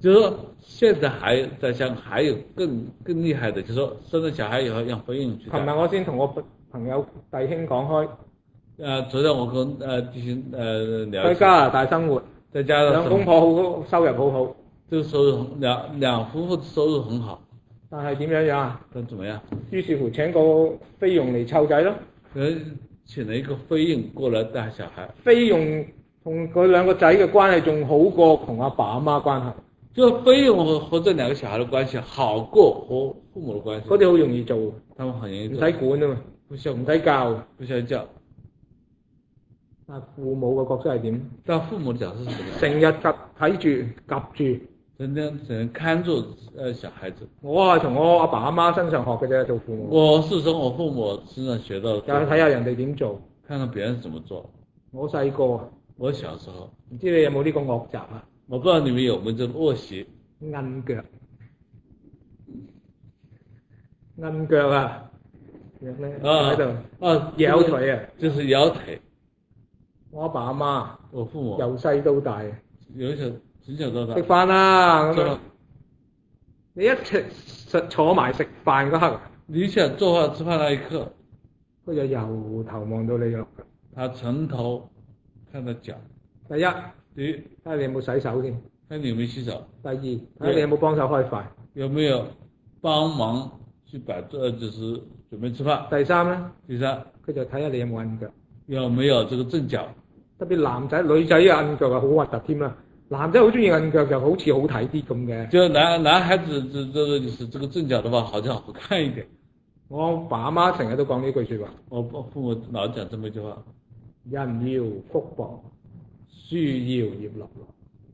就是说現在還在想還有更更厲害的，就是說生了小孩以後讓婚姻去琴日我先同我朋友弟兄講開， 呃，昨天我跟呃弟兄呃聊喺加拿大生活， 在加拿大兩公婆好收入好好， 這個收入兩兩夫婦收入很好， 但係點樣樣啊？ 但怎麼樣？ 於是乎請個菲傭嚟湊仔咯。 佢請了一個菲傭過來帶小孩。 菲傭同佢兩個仔嘅關係仲好過同阿爸阿媽關係。 就菲傭和和這兩個小孩的關係好過和父母的關係。 嗰啲好容易做， 他們很容易做， 唔使管啊嘛， 不需要唔使教， 不需要教。 但父母嘅角色係點？ 但父母的角色是什麼？ 成日及睇住夾住， 整天只能看住呃小孩子。 我係從我阿爸阿媽身上學嘅啫，做父母。 我是從我父母身上學到的。 就睇下人哋點做， 看看別人怎麼做。 我細個， 我小時候， 唔知你有冇呢個惡習啊？ 我不知道你們有沒有這個惡習。 摁腳，摁腳啊！喺度啊， 搖腿啊！ 就是搖腿。 我阿爸阿媽， 我父母由細到大， 由小從小到大食飯啦咁樣，你一齊實坐埋食飯嗰刻， 你想做飯吃飯那一刻， 佢就由頭望到你咯。 他從頭看到腳。 第一， 第一， 睇下你有冇洗手先。 看你有沒有洗手。 第二，睇下你有冇幫手開飯。 有沒有幫忙去擺呃，就是準備吃飯。 第三咧， 第三， 佢就睇下你有冇摁腳。 有沒有這個正腳？ 特別男仔女仔啊摁腳啊好核突添啦，男仔好中意摁腳就好似好睇啲咁嘅。 就男男孩子這這個就是這個正腳的話，好像好看一點。 我爸阿媽成日都講呢句說話。 我父母老講這麼一句話： 人搖福薄，樹搖葉落落。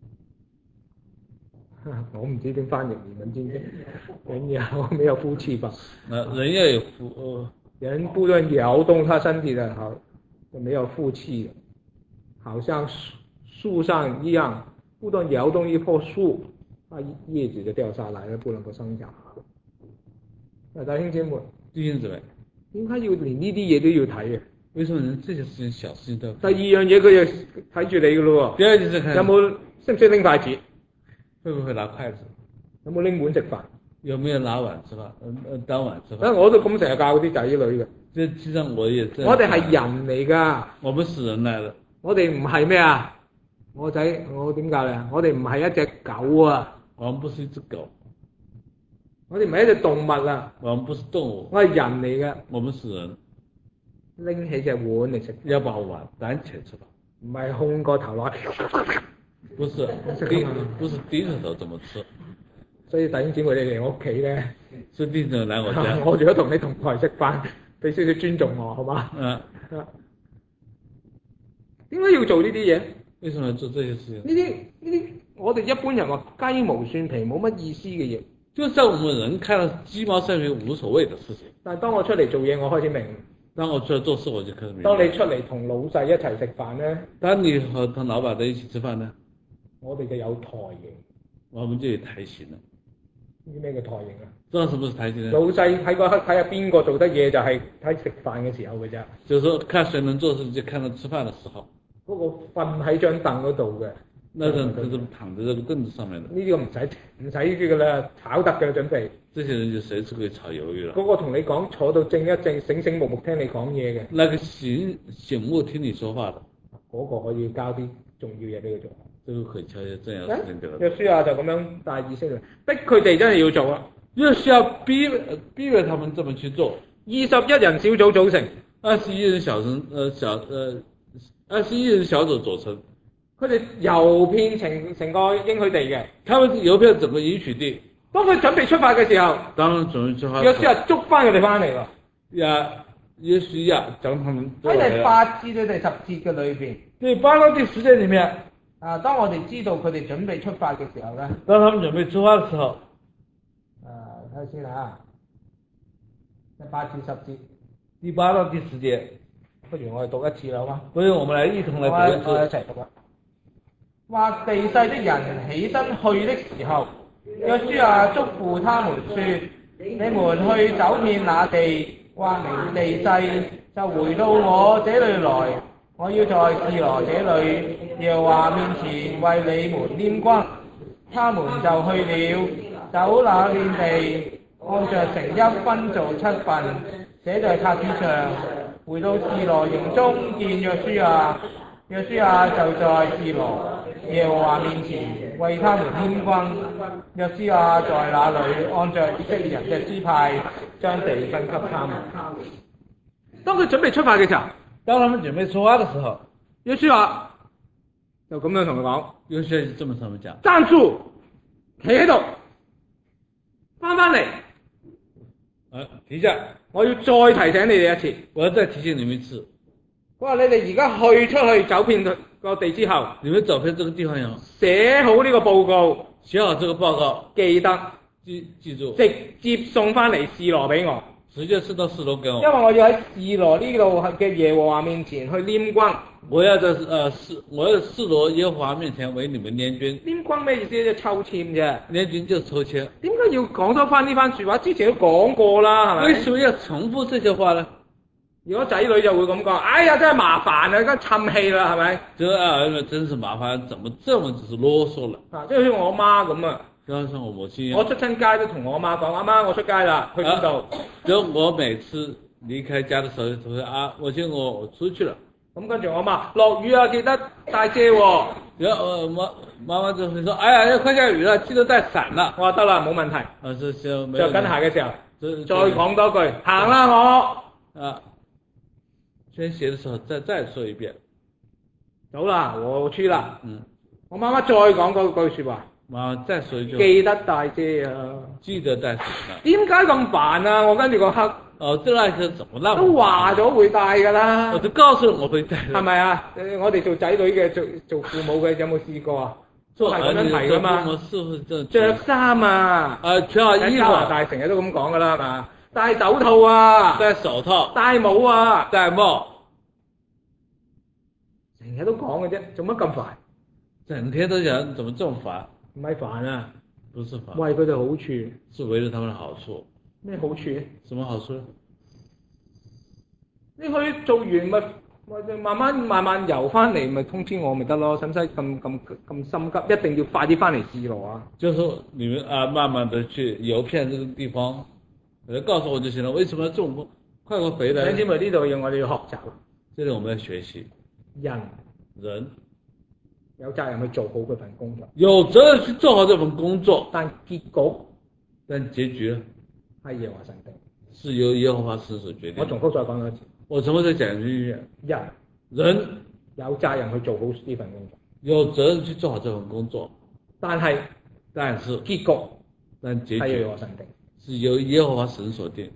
我唔知點翻譯，你們知唔知？人搖沒有夫妻吧？ 那人要有夫，呃， 人不斷搖動他身體的，好就沒有夫妻，好像樹樹上一樣，不斷搖動一棵樹，啊葉子就掉下來了，不能夠生長。啊，弟兄姊妹， 弟兄姊妹， 點解要連呢啲嘢都要睇嘅？ 為什麼人這些事情小事情都要？ 第二樣嘢佢就睇住你噶咯喎。 第二就是看有冇識唔識拎筷子？ 會不會拿筷子？ 有冇拎碗食飯？ 有沒有拿碗吃飯？嗯嗯，當碗吃飯。 啊，我都咁成日教啲仔女嘅。 這其實我也這樣。 我哋係人嚟㗎。 我們是人來的。 我哋唔係咩啊？我仔，我點教你啊？我哋唔係一隻狗啊。 我們不是一隻狗。 我哋唔係一隻動物啊。 我們不是動物。 我係人嚟嘅。 我們是人。 拎起隻碗嚟食。 要把碗擔起來吃飯。 唔係控個頭落。 不是低，不是低着頭怎麼吃。 所以弟兄姊妹你嚟我屋企咧， 所以弟兄嚟我家， 我如果同你同台食飯，俾少少尊重我，好嘛？ 嗯。 點解要做呢啲嘢？ 為什麼要做這些事情？ 呢啲呢啲，我哋一般人話雞毛蒜皮冇乜意思嘅嘢。 就像我們人看到雞毛蒜皮無所謂的事情。 但係當我出嚟做嘢，我開始明。 當我出嚟做事，我就開始明。 當你出嚟同老細一齊食飯咧， 當你和同老闆在一起吃飯呢？ 我哋就有台型。 我們就有台型啦。 知咩叫台型啊？ 知道什麼是台型呢？ 老細喺嗰刻睇下邊個做得嘢，就係睇食飯嘅時候嘅啫。 就是說，看誰能做事，就看到吃飯嘅時候。 嗰個瞓喺張凳嗰度嘅。 那人就是躺在這個凳子上面的。 呢啲唔使唔使呢個啦，炒得嘅準備。 這些人就隨時可以炒魷魚啦。 嗰個同你講坐到正一正，醒醒目目聽你講嘢嘅。 那個醒醒目聽你說話的。嗰個可以交啲重要嘢俾佢做。 這個可以交些重要事情俾佢做。 約書亞就咁樣帶以色列，逼佢哋真係要做啦。 約書亞逼逼佢他們這麼去做。 二十一人小組組成。 二十一人小組，呃小呃二十一人小組組成。 佢哋遊遍成成個應許地嘅。 他們遊遍整個應許地。 當佢準備出發嘅時候， 當然準備出發。 約書亞捉翻佢哋翻嚟喎。 呀，約書亞將他們喺第八至到第十節嘅裏邊。 第八到第十節裏面。 啊，當我哋知道佢哋準備出發嘅時候咧。 當他們準備出發嘅時候。 啊，睇下先啊。第八至十節。 第八到第十節。 不如我哋讀一次啦，好嗎？ 不如我們來一同來讀一次。 我哋一齊讀啦。或地勢的人起身去的時候，約書亞囑咐他們說：你們去走遍那地，或明地勢，就回到我這裏來。我要在示羅這裏耶和華面前為你們拈軍。 他們就去了，走那片地，按着城邑分做七份，寫在冊子上。回到示羅營中見約書亞，約書亞就在示羅耶和華面前為他們拈軍。約書亞在那裏按着以色列人嘅支派，將地分給他們。當佢準備出發嘅時候， 當他們準備出發嘅時候， 約書亞就咁樣同佢講， 約書亞就這麼同佢講， 站住，企喺度，翻返嚟。 啊，停下， 我要再提醒你哋一次， 我要再提醒你們一次。 佢話你哋而家去出去走遍個地之後， 你們走遍這個地方以後， 寫好呢個報告， 寫好這個報告， 記得記記住， 直接送翻嚟示羅俾我， 直接送到示羅給我， 因為我要喺示羅呢度嘅耶和華面前去拈軍。 我要在呃示我要示羅耶和華面前為你們拈軍。 拈軍咩意思？即係抽籤啫。 拈軍就是抽籤。 點解要講多翻呢番説話？之前都講過啦，係咪？ 為什麼要重複這些話呢？ 如果仔女就會咁講，哎呀真係麻煩啊，而家氹氣啦，係咪？ 這兒子真是麻煩，怎麼這麼只是囉嗦了？ 啊，即係好似我媽咁啊。 就好像我母親一樣。 我出親街都同我媽講，阿媽我出街啦，去邊度？ 就我每次離開家的時候，就會啊，我見我我出去了。 咁跟住我媽落雨啊，記得帶遮喎。 然後我媽媽媽就會說，哎呀，要快下雨了，記得帶傘啦。 我話得啦，冇問題。 啊，是是。 着緊鞋嘅時候， 就再講多句，行啦我。 啊，穿鞋的時候再再說一遍。 走啦，我出啦。 嗯。 我媽媽再講嗰句說話。 媽媽再說一句。 記得帶遮啊。 記得帶傘啊。 點解咁煩啊？我跟住個黑。 哦，這那個怎麼那麼？ 都話咗會帶㗎啦。 我都告訴我會帶。係咪啊？我哋做仔女嘅，做做父母嘅，有冇試過啊？ 做係咁樣提㗎嘛。着衫啊。 啊，穿下衣服。 加拿大成日都咁講㗎啦，係嘛？戴手套啊。 戴手套。 戴帽啊。 戴帽。 成日都講嘅啫，做乜咁煩？ 整天都講，怎麼這麼煩？ 唔係煩啊。 不是煩。 為佢哋好處。 是為了他們的好處。 咩好處？ 什麼好處呢？ 你去做完咪咪慢慢慢慢游翻嚟，咪通知我咪得咯，使唔使咁咁咁心急？一定要快啲翻嚟示羅啊！ 就是你們啊，慢慢的去遊遍這個地方，你告訴我就行了。為什麼要這麼快快回來？ 弟兄姊妹，呢度要我哋要學習。 這裏我們要學習。 人人有責任去做好嗰份工作。 有責任去做好這份工作。 但結局， 但結局呢？ 係耶和華神定， 是由耶和華神所決定。 我重複再講多一次， 我重複再講一遍。 人人有責任去做好呢份工作， 有責任去做好這份工作。 但係， 但是結局， 但結局係耶和華神定， 是由耶和華神所定。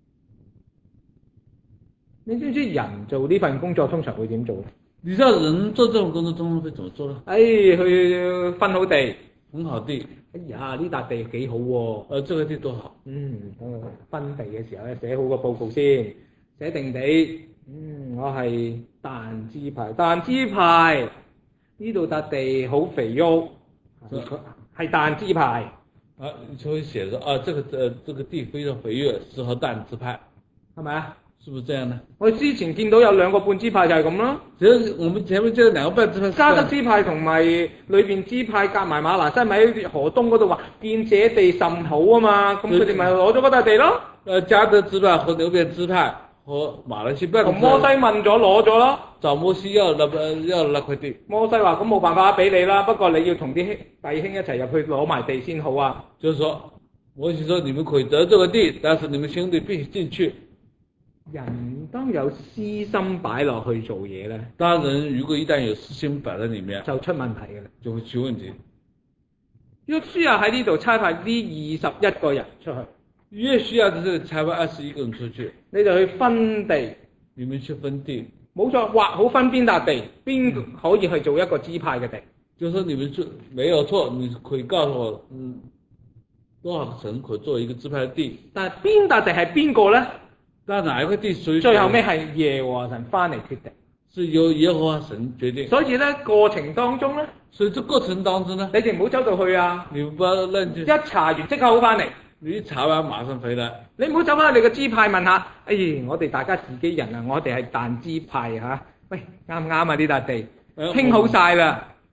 你知唔知人做呢份工作通常會點做？ 你知道人做這種工作通常會怎麼做呢？ 哎，去分好地。 分好地， 哎呀，呢笪地幾好喎、啊！ 誒、呃，這個地多好。 嗯，分地嘅時候咧，寫好個報告先，寫定地。嗯，我係但支派，但支派呢度笪地好肥沃，係但支派。 啊，就會寫咗啊，這個誒、呃，這個地非常肥沃，適合但支派， 係咪啊？ 是不是這樣呢？ 我之前見到有兩個半支派就係咁咯。 其實我們前面這兩個半支派， 加德支派同埋裏邊支派夾埋馬拿西咪喺河東嗰度話見這地甚好啊嘛，咁佢哋咪攞咗嗰笪地咯。 誒，加德支派和流便支派和馬來西亞同摩西問咗攞咗咯。 找摩西要那要那塊地。 摩西話咁冇辦法俾你啦，不過你要同啲兄弟兄一齊入去攞埋地先好啊。 就是說，摩西說你們可以得這個地，但是你們兄弟必須進去。 人當有私心擺落去做嘢咧， 當人如果一旦有私心擺在裏面， 就出問題嘅啦， 就會出問題。 約書亞喺呢度差派呢二十一個人出去， 約書亞喺這裡差派二十一個人出去， 你就去分地， 你們去分地， 冇錯，劃好分邊笪地，邊可以去做一個支派嘅地。 就是說你們做沒有錯，你可以告訴我，嗯，多少個城可做一個支派嘅地， 但係邊笪地係邊個咧？ 但哪一個地屬於？ 最後尾係耶和華神翻嚟決定， 是由耶和華神決定。 所以咧過程當中咧， 所以這過程當中呢， 你哋唔好走到去啊！ 你不要亂去。 一查完即刻好翻嚟。 你一查完馬上回來。 你唔好走翻去你個支派問下，哎，我哋大家自己人啊，我哋係但支派嚇、啊，喂啱唔啱啊？呢笪地傾好晒啦。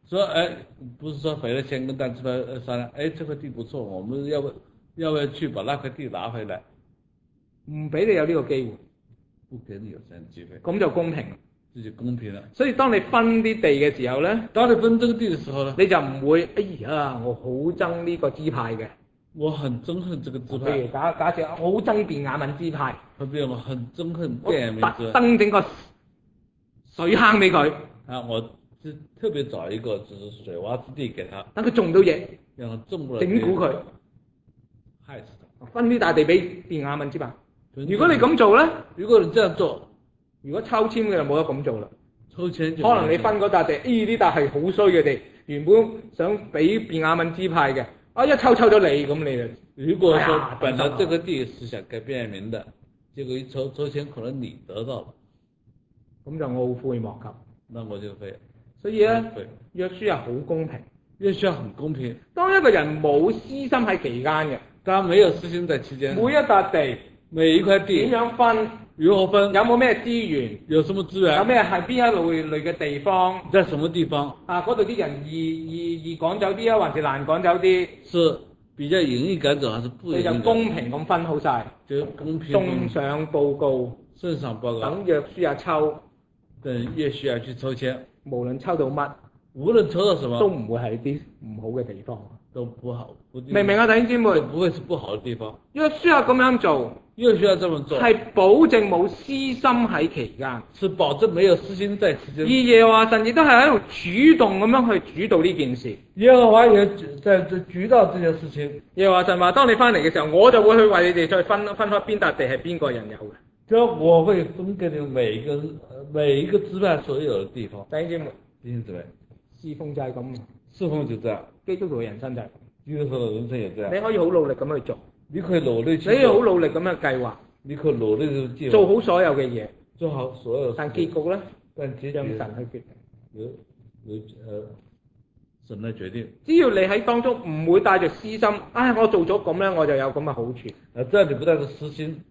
說哎，不是說回來先跟大支派商量，哎，這塊地不錯，我們要不要不要去把那塊地拿回來？ 唔俾你有呢個機會， 不給你有這樣的機會， 咁就公平。 這就公平了。 所以當你分啲地嘅時候咧， 當你分這個地嘅時候呢， 你就唔會，哎呀，我好憎呢個支派嘅。 我很憎恨這個支譬派。 如假假設我好憎便雅憫支派， 他比我很憎恨便雅憫支派。 特登整個水坑俾佢， 啊，我就特別找一個就是水洼之地給他， 等佢種到嘢， 讓他種不了， 整蠱佢， 害死他。 分啲大地俾便雅憫支派。如果你咁做咧， 如果你這樣做， 如果抽籤嘅就冇得咁做啦。 抽籤就可能你分嗰笪地，咦呢笪係好衰嘅地，原本想俾便雅憫支派嘅，啊一抽抽咗你，咁你就如果說哎本來這個地是想給便雅憫的，結果一抽抽籤可能你得到了， 咁就懊悔莫及。 那我就會。 所以咧，約書亞好公平。 約書亞很公平。 當一個人冇私心喺期間嘅， 當沒有私心在期間， 每一笪地， 每一塊地點樣分？ 如何分？ 有冇咩資源？ 有什麼資源？ 有咩係邊一類類嘅地方？ 在什麼地方？ 啊，嗰度啲人易易易趕走啲啊，還是難趕走啲？ 是比較容易趕走，還是不容易趕走？ 你就公平咁分好晒， 就公平。 送上報告， 送上報告。 等約書亞抽， 等約書亞去抽籤， 無論抽到乜， 無論抽到什麼， 都唔會係啲唔好嘅地方， 都不好。 明唔明啊，弟兄姊妹？ 都不會是不好的地方。 約書亞咁樣做， 約書亞這麼做， 係保證冇私心喺期間， 是保證沒有私心在期間。 而耶和華神亦都係喺度主動咁樣去主導呢件事。 耶和華也在主導這件事情。 耶和華神話：當你翻嚟嘅時候，我就會去為你哋再分分開邊笪地係邊個人有嘅。 就我會分給你每一個每一個支派所有嘅地方。 弟兄姊妹， 弟兄姊妹， 侍奉就係咁， 侍奉就這樣， 基督徒嘅人生就係咁。 基督徒嘅人生也這樣。 你可以好努力咁去做， 你可以努力去做， 你可以好努力咁樣計劃， 你可以努力去計劃， 做好所有嘅嘢， 做好所有。 但結局咧， 但結局讓神去決定， 由由呃神來決定。 只要你喺當中唔會帶着私心，唉，我做咗咁咧，我就有咁嘅好處。 啊，只要你不帶着私心，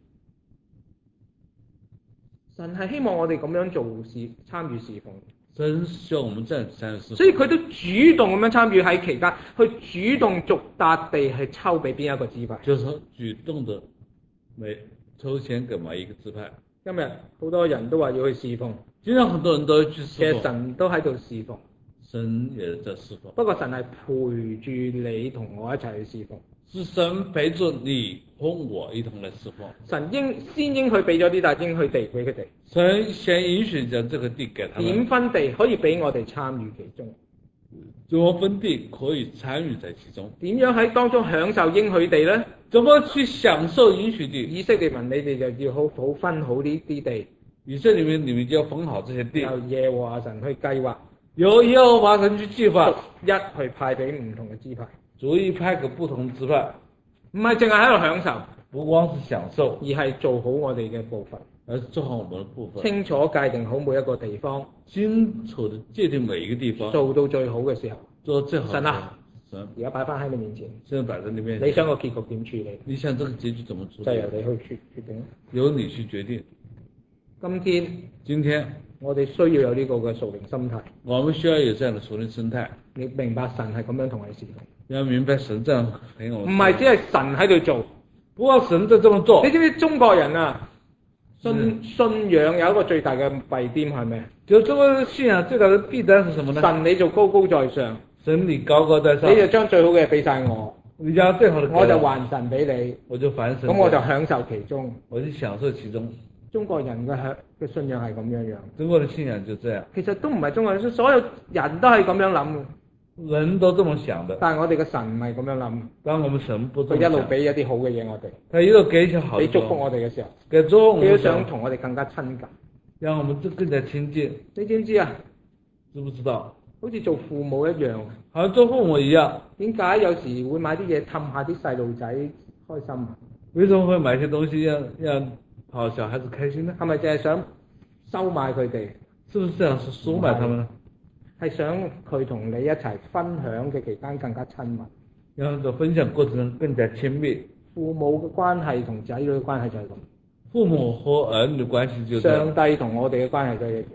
神係希望我哋咁樣做事，參與侍奉。 神希望我們這樣參與侍奉。 所以佢都主動咁樣參與喺期間，去主動逐笪地去抽俾邊一個支派。 就是主動的每抽籤給每一個支派。 今日好多人都話要去侍奉， 今日很多人都要去侍奉。 其實神都喺度侍奉， 神也在侍奉。 不過神係陪住你同我一齊去侍奉。 是神陪住你和我一同來侍奉。 神應先應許俾咗啲大應許地俾佢哋。 神先允許將這個地給他們。 點分地可以俾我哋參與其中？ 怎麼分地可以參與在其中？ 點樣喺當中享受應許地呢？ 怎麼去享受允許地？ 以色列民，你哋就要好好分好呢啲地。 以色列民，你們就要分好這些地。 由耶和華神去計劃， 由耶和華神去計劃， 一去派俾唔同嘅支派。 逐一派給不同支派， 唔係淨係喺度享受， 不光是享受， 而係做好我哋嘅部分， 而是做好我們的部分， 清楚界定好每一個地方， 清楚地界定每一個地方， 做到最好嘅時候， 做最好。 神啊， 神， 而家擺翻喺你面前， 現在擺在你面前， 你想個結局點處理？ 你想這個結局怎麼處理？ 就由你去決決定。 由你去決定。 今天， 今天我哋需要有呢個嘅屬靈心態。 我們需要有這樣的屬靈心態。 你明白神係咁樣同你侍奉。 要明白神這樣陪我。 唔係只係神喺度做， 不過神就這麼做。 你知唔知中國人啊，信、 嗯、 信仰有一個最大嘅弊端係咩？ 就中國信仰最大嘅弊端是什麼呢？ 神你做高高在上， 神你高高在上， 你就將最好嘅俾晒我， 你將最好的我就還神俾你， 我就還神， 咁我就享受其中， 我就享受其中。 中國人嘅享嘅信仰係咁樣樣。 中國嘅信仰就這樣。 其實都唔係中國人，所有人都係咁樣諗嘅。 人都這麼想的。 但係我哋嘅神唔係咁樣諗。 當我們神不這麼佢一路俾一啲好嘅嘢我哋。 佢一路給一些好嘅。俾祝福我哋嘅時候。 給祝福我哋。 佢都想同我哋更加親近。 讓我們更加親近。 你知唔知啊？ 知唔知道？ 好似做父母一樣。 好像做父母一樣。 點解有時會買啲嘢氹下啲細路仔開心？ 為什麼會買些東西讓讓好小孩子開心呢？ 係咪淨係想收買佢哋？ 是不是這樣是收買他們呢？係想佢同你一齊分享嘅期間更加親密， 讓個分享過程中更加親密。 父母嘅關係同仔女嘅關係就係咁。 父母和兒女嘅關係就係。 上帝同我哋嘅關係就係。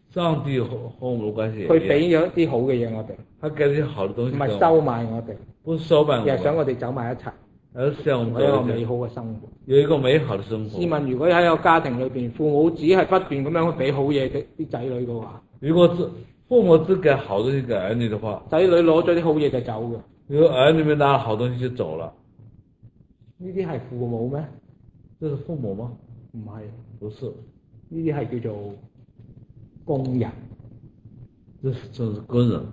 上帝和和我們的關係也一樣， 佢俾咗一啲好嘅嘢我哋， 他給了一些好的東西給我們， 唔係收買我哋， 不是收買我而係想我們， 哋走埋一齊， 而是想我們有一個走一起美好嘅生活。 有一個美好的生活。 試問，如果喺一個家庭裏邊，父母只係不斷咁樣俾好嘢嘅啲仔女嘅話， 如果是父母只給好東西給兒女的話， 仔女攞咗啲好嘢就走嘅， 如果兒女們拿了好東西就走了， 呢啲係父母咩？ 這是父母嗎？ 唔係， 不是， 呢啲係叫做工人。 這是這是工人。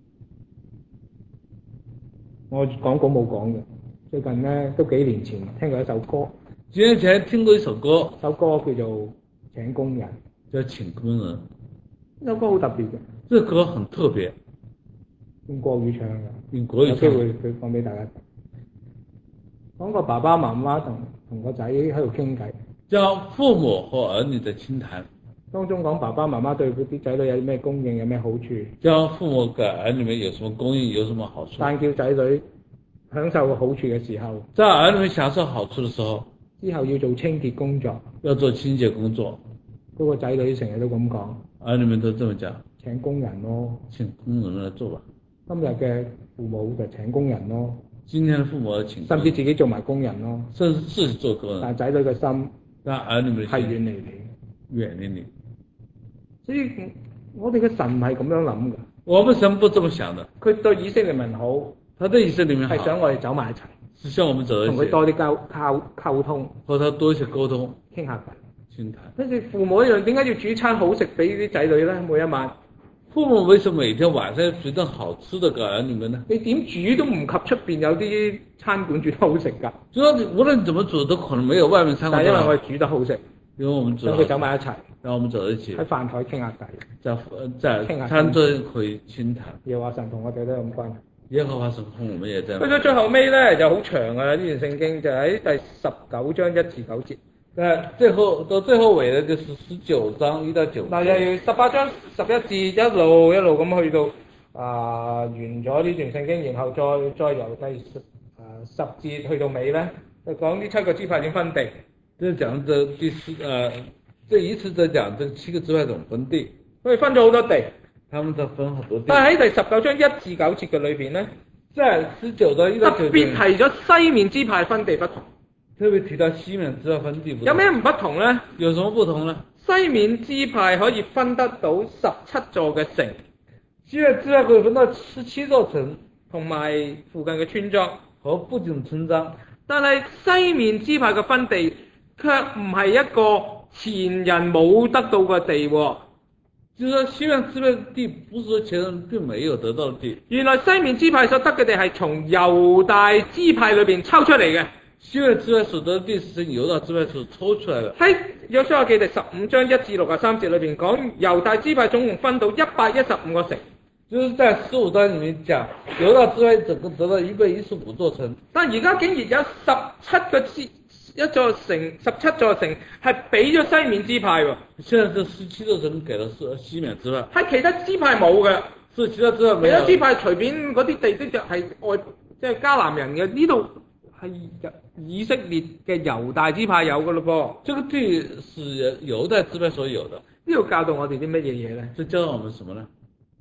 我講過冇講嘅，最近咧都幾年前聽過一首歌， 幾年前聽過一首歌， 首歌叫做《請工人》， 叫請工人。 呢首歌好特別嘅， 這歌很特別， 用國語唱嘅， 用國語有機唱。 會佢講俾大家聽。講個爸爸媽媽同同個仔喺度傾偈， 叫父母和兒女的傾談， 當中講爸爸媽媽對嗰啲仔女有啲咩供應，有咩好處， 叫父母給兒女們有什麼供應，有什麼好處。 但叫仔女享受個好處嘅時候， 在兒女們享受好處的時候， 之後要做清潔工作， 要做清潔工作， 嗰個仔女成日都咁講， 兒女們都這麼講， 請工人咯， 請工人來做吧。 今日嘅父母就請工人咯， 今天的父母要請工人， 甚至自己做埋工人咯， 甚至自己做工人， 但係仔女嘅心但兒女們係遠離你， 遠離你。 所以我哋嘅神唔係咁樣諗嘅， 我們神不這麼想的， 佢對以色列民好， 他對以色列民好， 係想我哋走埋一齊， 是向我們走一起， 同佢多啲交溝溝通， 和他多一些溝通， 傾下偈。 傾談。 跟住父母一樣，點解要煮餐好食俾啲仔女咧？每一晚父母為什麼每天晚上煮頓好吃的給兒女們呢？ 你點煮都唔及出邊有啲餐館煮得好食㗎。 主要無論怎麼煮都可能沒有外面餐館。 但係因為我哋煮得好食， 因為我們煮等佢走埋一齊， 讓我們走一起喺飯台傾下偈。 在在餐桌可以傾談。 耶和華神同我哋都有咁關係。 耶和華神同我們也這樣。 去到最後尾咧就好長啊！呢段聖經就喺第十九章一至九節。 誒，最後到最後尾咧，就是十九章一到九。 嗱，又十八章十一至一路一路咁去到啊、呃、完咗呢段聖經，然後再再由第十啊、呃、十節去到尾咧，就講呢七個支派點分地。 即係講這第四誒，這一次就講這七個支派怎麼分地。 佢哋分咗好多地， 他們就分好多地。 但係喺第十九章一至九節嘅裏邊咧， 即係十九到一到九節。 特別提咗西面支派分地不同。 特別提到西面支派分地不同。 有咩唔不同咧？ 有什麼不同呢？ 西面支派可以分得到十七座嘅城， 西面支派可以分到十七座城， 同埋附近嘅村莊和附近村莊。 但係西面支派嘅分地卻唔係一個前人冇得到嘅地喎。 就是說西面支派的地不是說前人並沒有得到的地。 原來西面支派所得嘅地係從猶大支派裏邊抽出嚟嘅。 西面支派所得的地是從猶大支派所抽出來的。 喺約書亞記第十五章一至六十三節裏邊講，猶大支派總共分到一百一十五個城。 就是在十五章裡面講，猶大支派整個得到一百一十五座城。 但而家竟然有十七個支一座城，十七座城係俾咗西面支派喎。 現在這十七座城給了是西面支派， 係其他支派冇嘅。 是其他支派沒有。 其他支派隨便嗰啲地都就係外即係迦南人嘅，呢度係以色列嘅猶大支派有嘅咯噃。 這個地是猶大支派所有的。 呢度教導我哋啲乜嘢嘢咧？ 這教導我們什麼呢？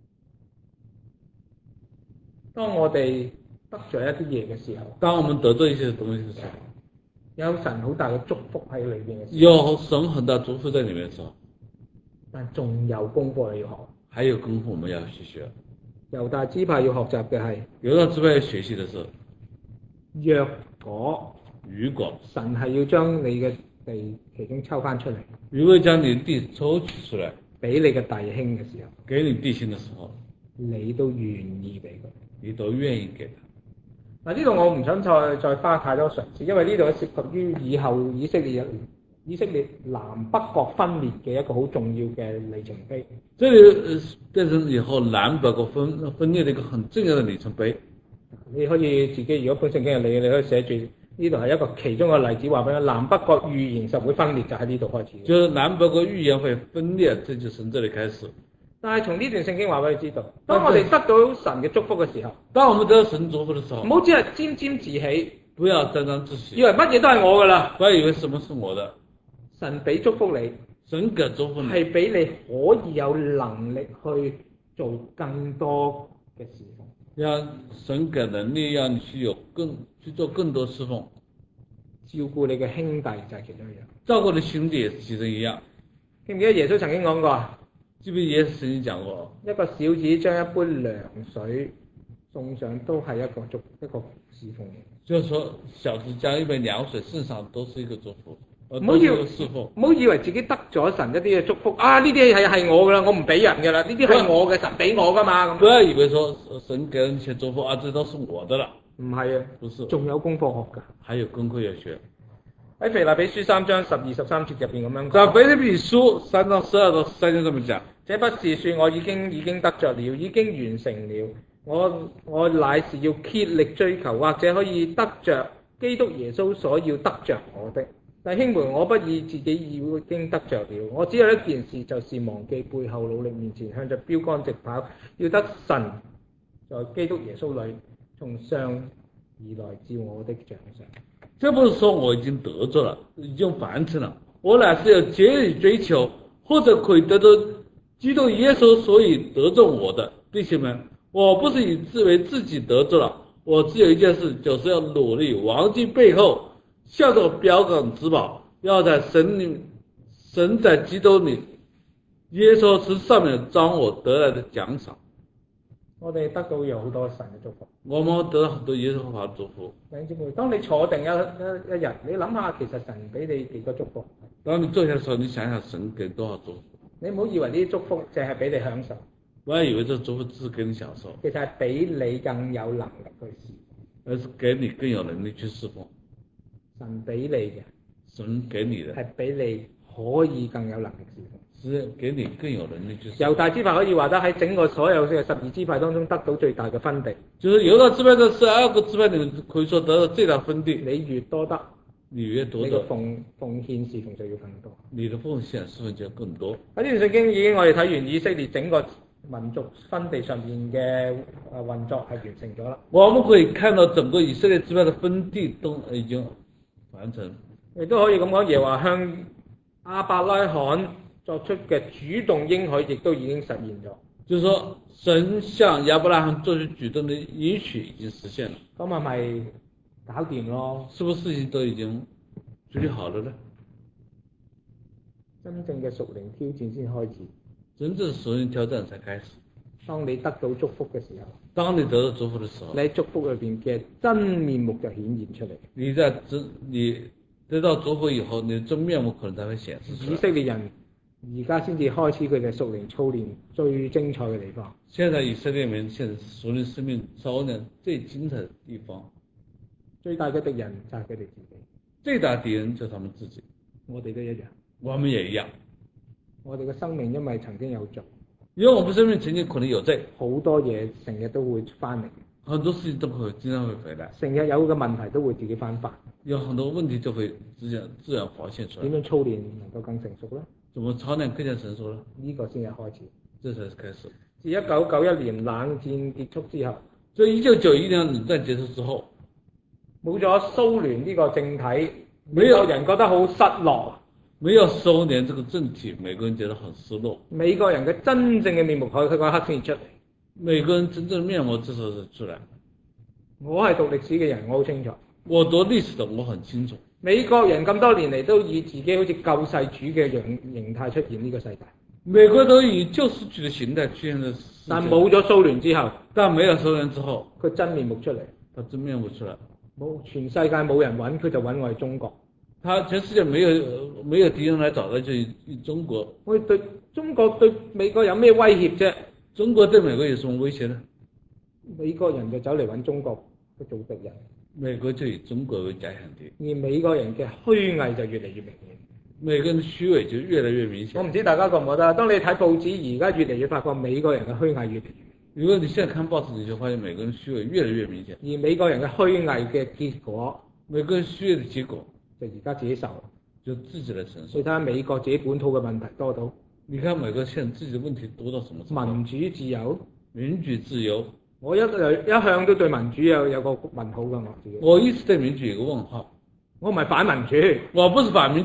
當我哋得咗一啲嘢嘅時候， 當我們得到一些東西的時候， 有神好大嘅祝福喺裏邊嘅時候， 有神很大祝福在裡面嘅時候， 但仲有功課你要學， 還有功課我們要去學。 猶大支派要學習嘅係， 猶大支派要學習嘅是， 若果如果神係要將你嘅地其中抽翻出嚟， 如果將你的地抽取出來， 俾你嘅弟兄嘅時候， 給你弟兄嘅時候， 你都願意俾佢。 你都願意給他。 嗱，呢度我唔想再再花太多嘗試，因為呢度涉及於以後以色列以色列南北國分裂嘅一個好重要嘅里程碑。 這裏變成以後南北國分分裂的一個很重要的里程碑。 你可以自己如果本聖經係你，你可以寫住呢度係一個其中嘅例子，話俾你南北國預言實會分裂，就喺呢度開始。 就是南北國預言會分裂，這就從這裏開始。 但係從呢段聖經話俾你知道，當我哋得到神嘅祝福嘅時候， 當我們得到神祝福嘅時候， 唔好只係沾沾自喜， 不要沾沾自喜， 以為乜嘢都係我㗎啦。 不要以為什麼是我的。 神俾祝福你， 神給祝福你， 係俾你可以有能力去做更多嘅侍奉。 讓神給能力，讓你去有更去做更多侍奉。 照顧你嘅兄弟就係其中一樣。 照顧你兄弟也是其中一樣。 記唔記得耶穌曾經講過啊？ 記唔記得耶穌曾經講過？ 一個小子將一杯涼水送上，都係一個祝一個侍奉。 就是說，小子將一杯涼水送上，都是一個祝福。 唔好以為唔好以為自己得咗神一啲嘅祝福啊！呢啲係係我噶啦，我唔俾人噶啦，呢啲係我嘅，神俾我噶嘛。 不要以為說神給人一些祝福啊，這都是我的啦。 唔係啊， 不是， 仲有功課學噶。 還有功課要學。 喺腓立比書三章十二十三節入邊咁樣講。 在腓立比書三章十二到十三節這麼講。 這不是說我已經已經得着了，已經完成了。我我乃是要竭力追求，或者可以得着基督耶穌所要得着我的。弟兄們，我不以自己已經得着了，我只有一件事，就是忘記背後，努力面前，向着標竿直跑，要得神在基督耶穌裏從上而來照我的獎賞。 這不是說我已經得着了，已經完成了，我乃是要竭力追求，或者可以得到基督耶穌所以得着我的。弟兄們，我不是以自為自己得着了，我只有一件事，就是要努力忘記背後，向着標竿直跑，要在神裏神在基督裏耶穌是上面將我得來的獎賞。 我哋得到有好多神嘅祝福， 我們得到很多耶穌華的祝福。 弟兄姊妹，當你坐定一一一日，你諗下其實神俾你幾個祝福。 當你坐下的時候，你想想神給多少祝福。 你唔好以為呢啲祝福淨係俾你享受， 不要以為這祝福只是給你享受， 其實係俾你更有能力去侍奉， 而是給你更有能力去侍奉。 神俾你嘅， 神給你的係俾你可以更有能力侍奉。 是給你更有能力去侍奉。 猶大支派可以話得喺整個所有嘅十二支派當中得到最大嘅分地。 就是猶大支派嘅十二個支派裏面，可以說得到最大分地。 你越多得， 你越多得， 你嘅奉奉獻侍奉就要更多。 你的奉獻侍奉就要更多。 喺呢段聖經已經我哋睇完以色列整個民族分地上面嘅誒運作係完成咗啦。 我們可以看到整個以色列支派嘅分地都已經完成。 亦都可以咁講，耶和華向亞伯拉罕作出嘅主動應許，亦都已經實現咗。 就是說，神向亞伯拉罕做出主動的應許已經實現了。 咁係咪搞掂咯？ 是不是事情都已經處理好了呢？ 真正嘅屬靈挑戰先開始。 真正屬靈挑戰才開始。 當你得到祝福嘅時候， 當你得到祝福嘅時候， 你喺祝福裏邊嘅真面目就顯現出嚟。 你在真你得到祝福以後，你的真面目可能才會顯示出來。 以色列人而家先至開始佢哋屬靈操練最精彩嘅地方。 現在以色列人現在屬靈生命操練最精彩嘅地方。 最大嘅敵人就係佢哋自己。 最大敵人就係他們自己。 我哋都一樣。 我們也一樣。 我哋嘅生命因為曾經有罪， 因為我們生命曾經可能有罪， 好多嘢成日都會翻嚟， 很多事情都會經常會回來， 成日有嘅問題都會自己翻發， 有很多問題就會自然自然浮現出來。 點樣操練能夠更成熟呢？ 怎麼操練更加成熟呢？ 呢個先係開始， 這才是開始。 自一九九一年冷戰結束之後， 所以一九九一年冷戰結束之後， 冇咗蘇聯呢個政體，美國人覺得好失落。 沒有蘇聯這個政體，美國人覺得很失落。 美國人嘅真正嘅面目，佢佢嗰刻先出嚟。 美國人真正面目，這時候出來。 我係讀歷史嘅人，我好清楚。 我讀歷史的，我很清楚。 美國人咁多年嚟都以自己好似救世主嘅形形態出現呢個世界。 美國都以救世主嘅形態出現在世界。 但冇咗蘇聯之後， 但沒有蘇聯之後， 佢真面目出嚟。 他真面目出來。 冇，全世界冇人揾，佢就揾我哋中國。 他全世界沒有沒有敵人來找他，就以中國。 我哋對中國對美國有咩威脅啫？ 中國對美國有什麼威脅呢？ 美國人就走嚟揾中國去做敵人。 美國就以中國為假想敵。 而美國人嘅虛偽就越嚟越明顯。 美國人的虛偽就越來越明顯。 我唔知大家覺唔覺得？當你睇報紙，而家越嚟越發覺美國人嘅虛偽越嚟越。 如果你現在看報紙，你就發現美國人虛偽越來越明顯。 而美國人嘅虛偽嘅結果， 美國人虛偽嘅結果。 就而家自己受， 就自己來承受。 你睇下美國自己本土嘅問題多到， 你看美國現在自己嘅問題多到什麼程度？ 民主自由， 民主自由， 我一一向都對民主有有個問號㗎，我自己。 我一直對民主有個問號。 我唔係反民主， 我不是反民主，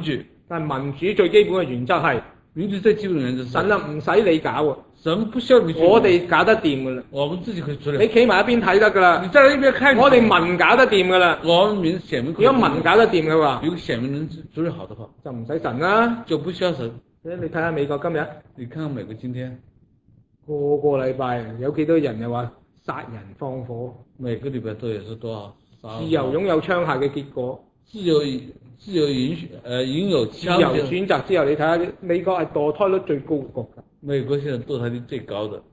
但係民主最基本嘅原則係民主最基本原則是神啊唔使你搞喎， 神不需要你去， 我哋搞得掂㗎啦。 我們自己可以處理。 你企埋一邊睇得㗎啦。 你站在一邊看， 我哋民搞得掂㗎啦。 我們民選民可以。 如果民搞得掂嘅話， 如果選民能處理好的話， 就唔使神啦。 就不需要神。 你睇下美國今日， 你看看美國今天， 個個禮拜有幾多人又話殺人放火， 每個禮拜都有是多少殺自由擁有槍械嘅結果， 自由自由允許誒擁有槍， 自由選擇之後，你睇下美國係墮胎率最高嘅國家。 美國現在墮胎率最高的。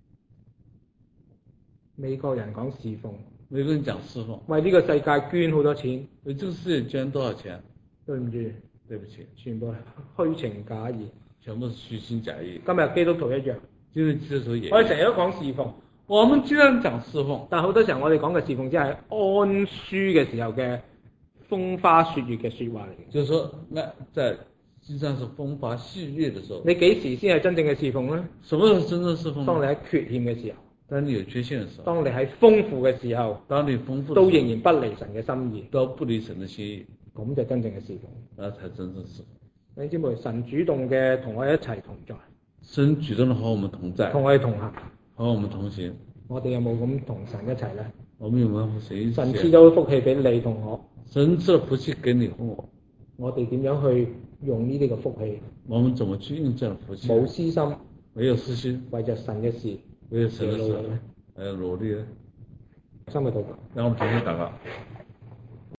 美國人講侍奉， 美國人講侍奉， 為呢個世界捐好多錢， 為這個世界捐多少錢？ 對唔住， 對不起， 全部係虛情假意， 全部是虛情假意。 今日基督徒一樣， 今日基督徒也一樣， 我哋成日都講侍奉， 我們經常講侍奉， 但係好多時候我哋講嘅侍奉只係安舒嘅時候嘅風花雪月嘅説話嚟嘅。 就是說，那在實際上是風花雪月嘅時候， 你幾時先係真正嘅侍奉呢？ 什麼是真正侍奉？ 當你喺缺陷嘅時候， 當你有缺陷嘅時候， 當你喺豐富嘅時候， 當你豐富都仍然不離神嘅心意， 都不離神嘅心意， 咁就真正嘅侍奉。 那才真正侍奉。 弟兄姊妹，神主動嘅同我哋一齊同在， 神主動的和我們同在， 同我哋同行， 和我們同行。 我哋有冇咁同神一齊呢？ 我們有冇和誰一起？ 神賜咗福氣俾你同我， 神賜了福氣給你和我， 我哋點樣去用呢啲嘅福氣？ 我們怎麼去用這樣的福氣？ 冇私心， 沒有私心， 為着神嘅事， 為了神的事， 呢？ 還要努力呢？ 心嘅禱告。 讓我們同心禱告。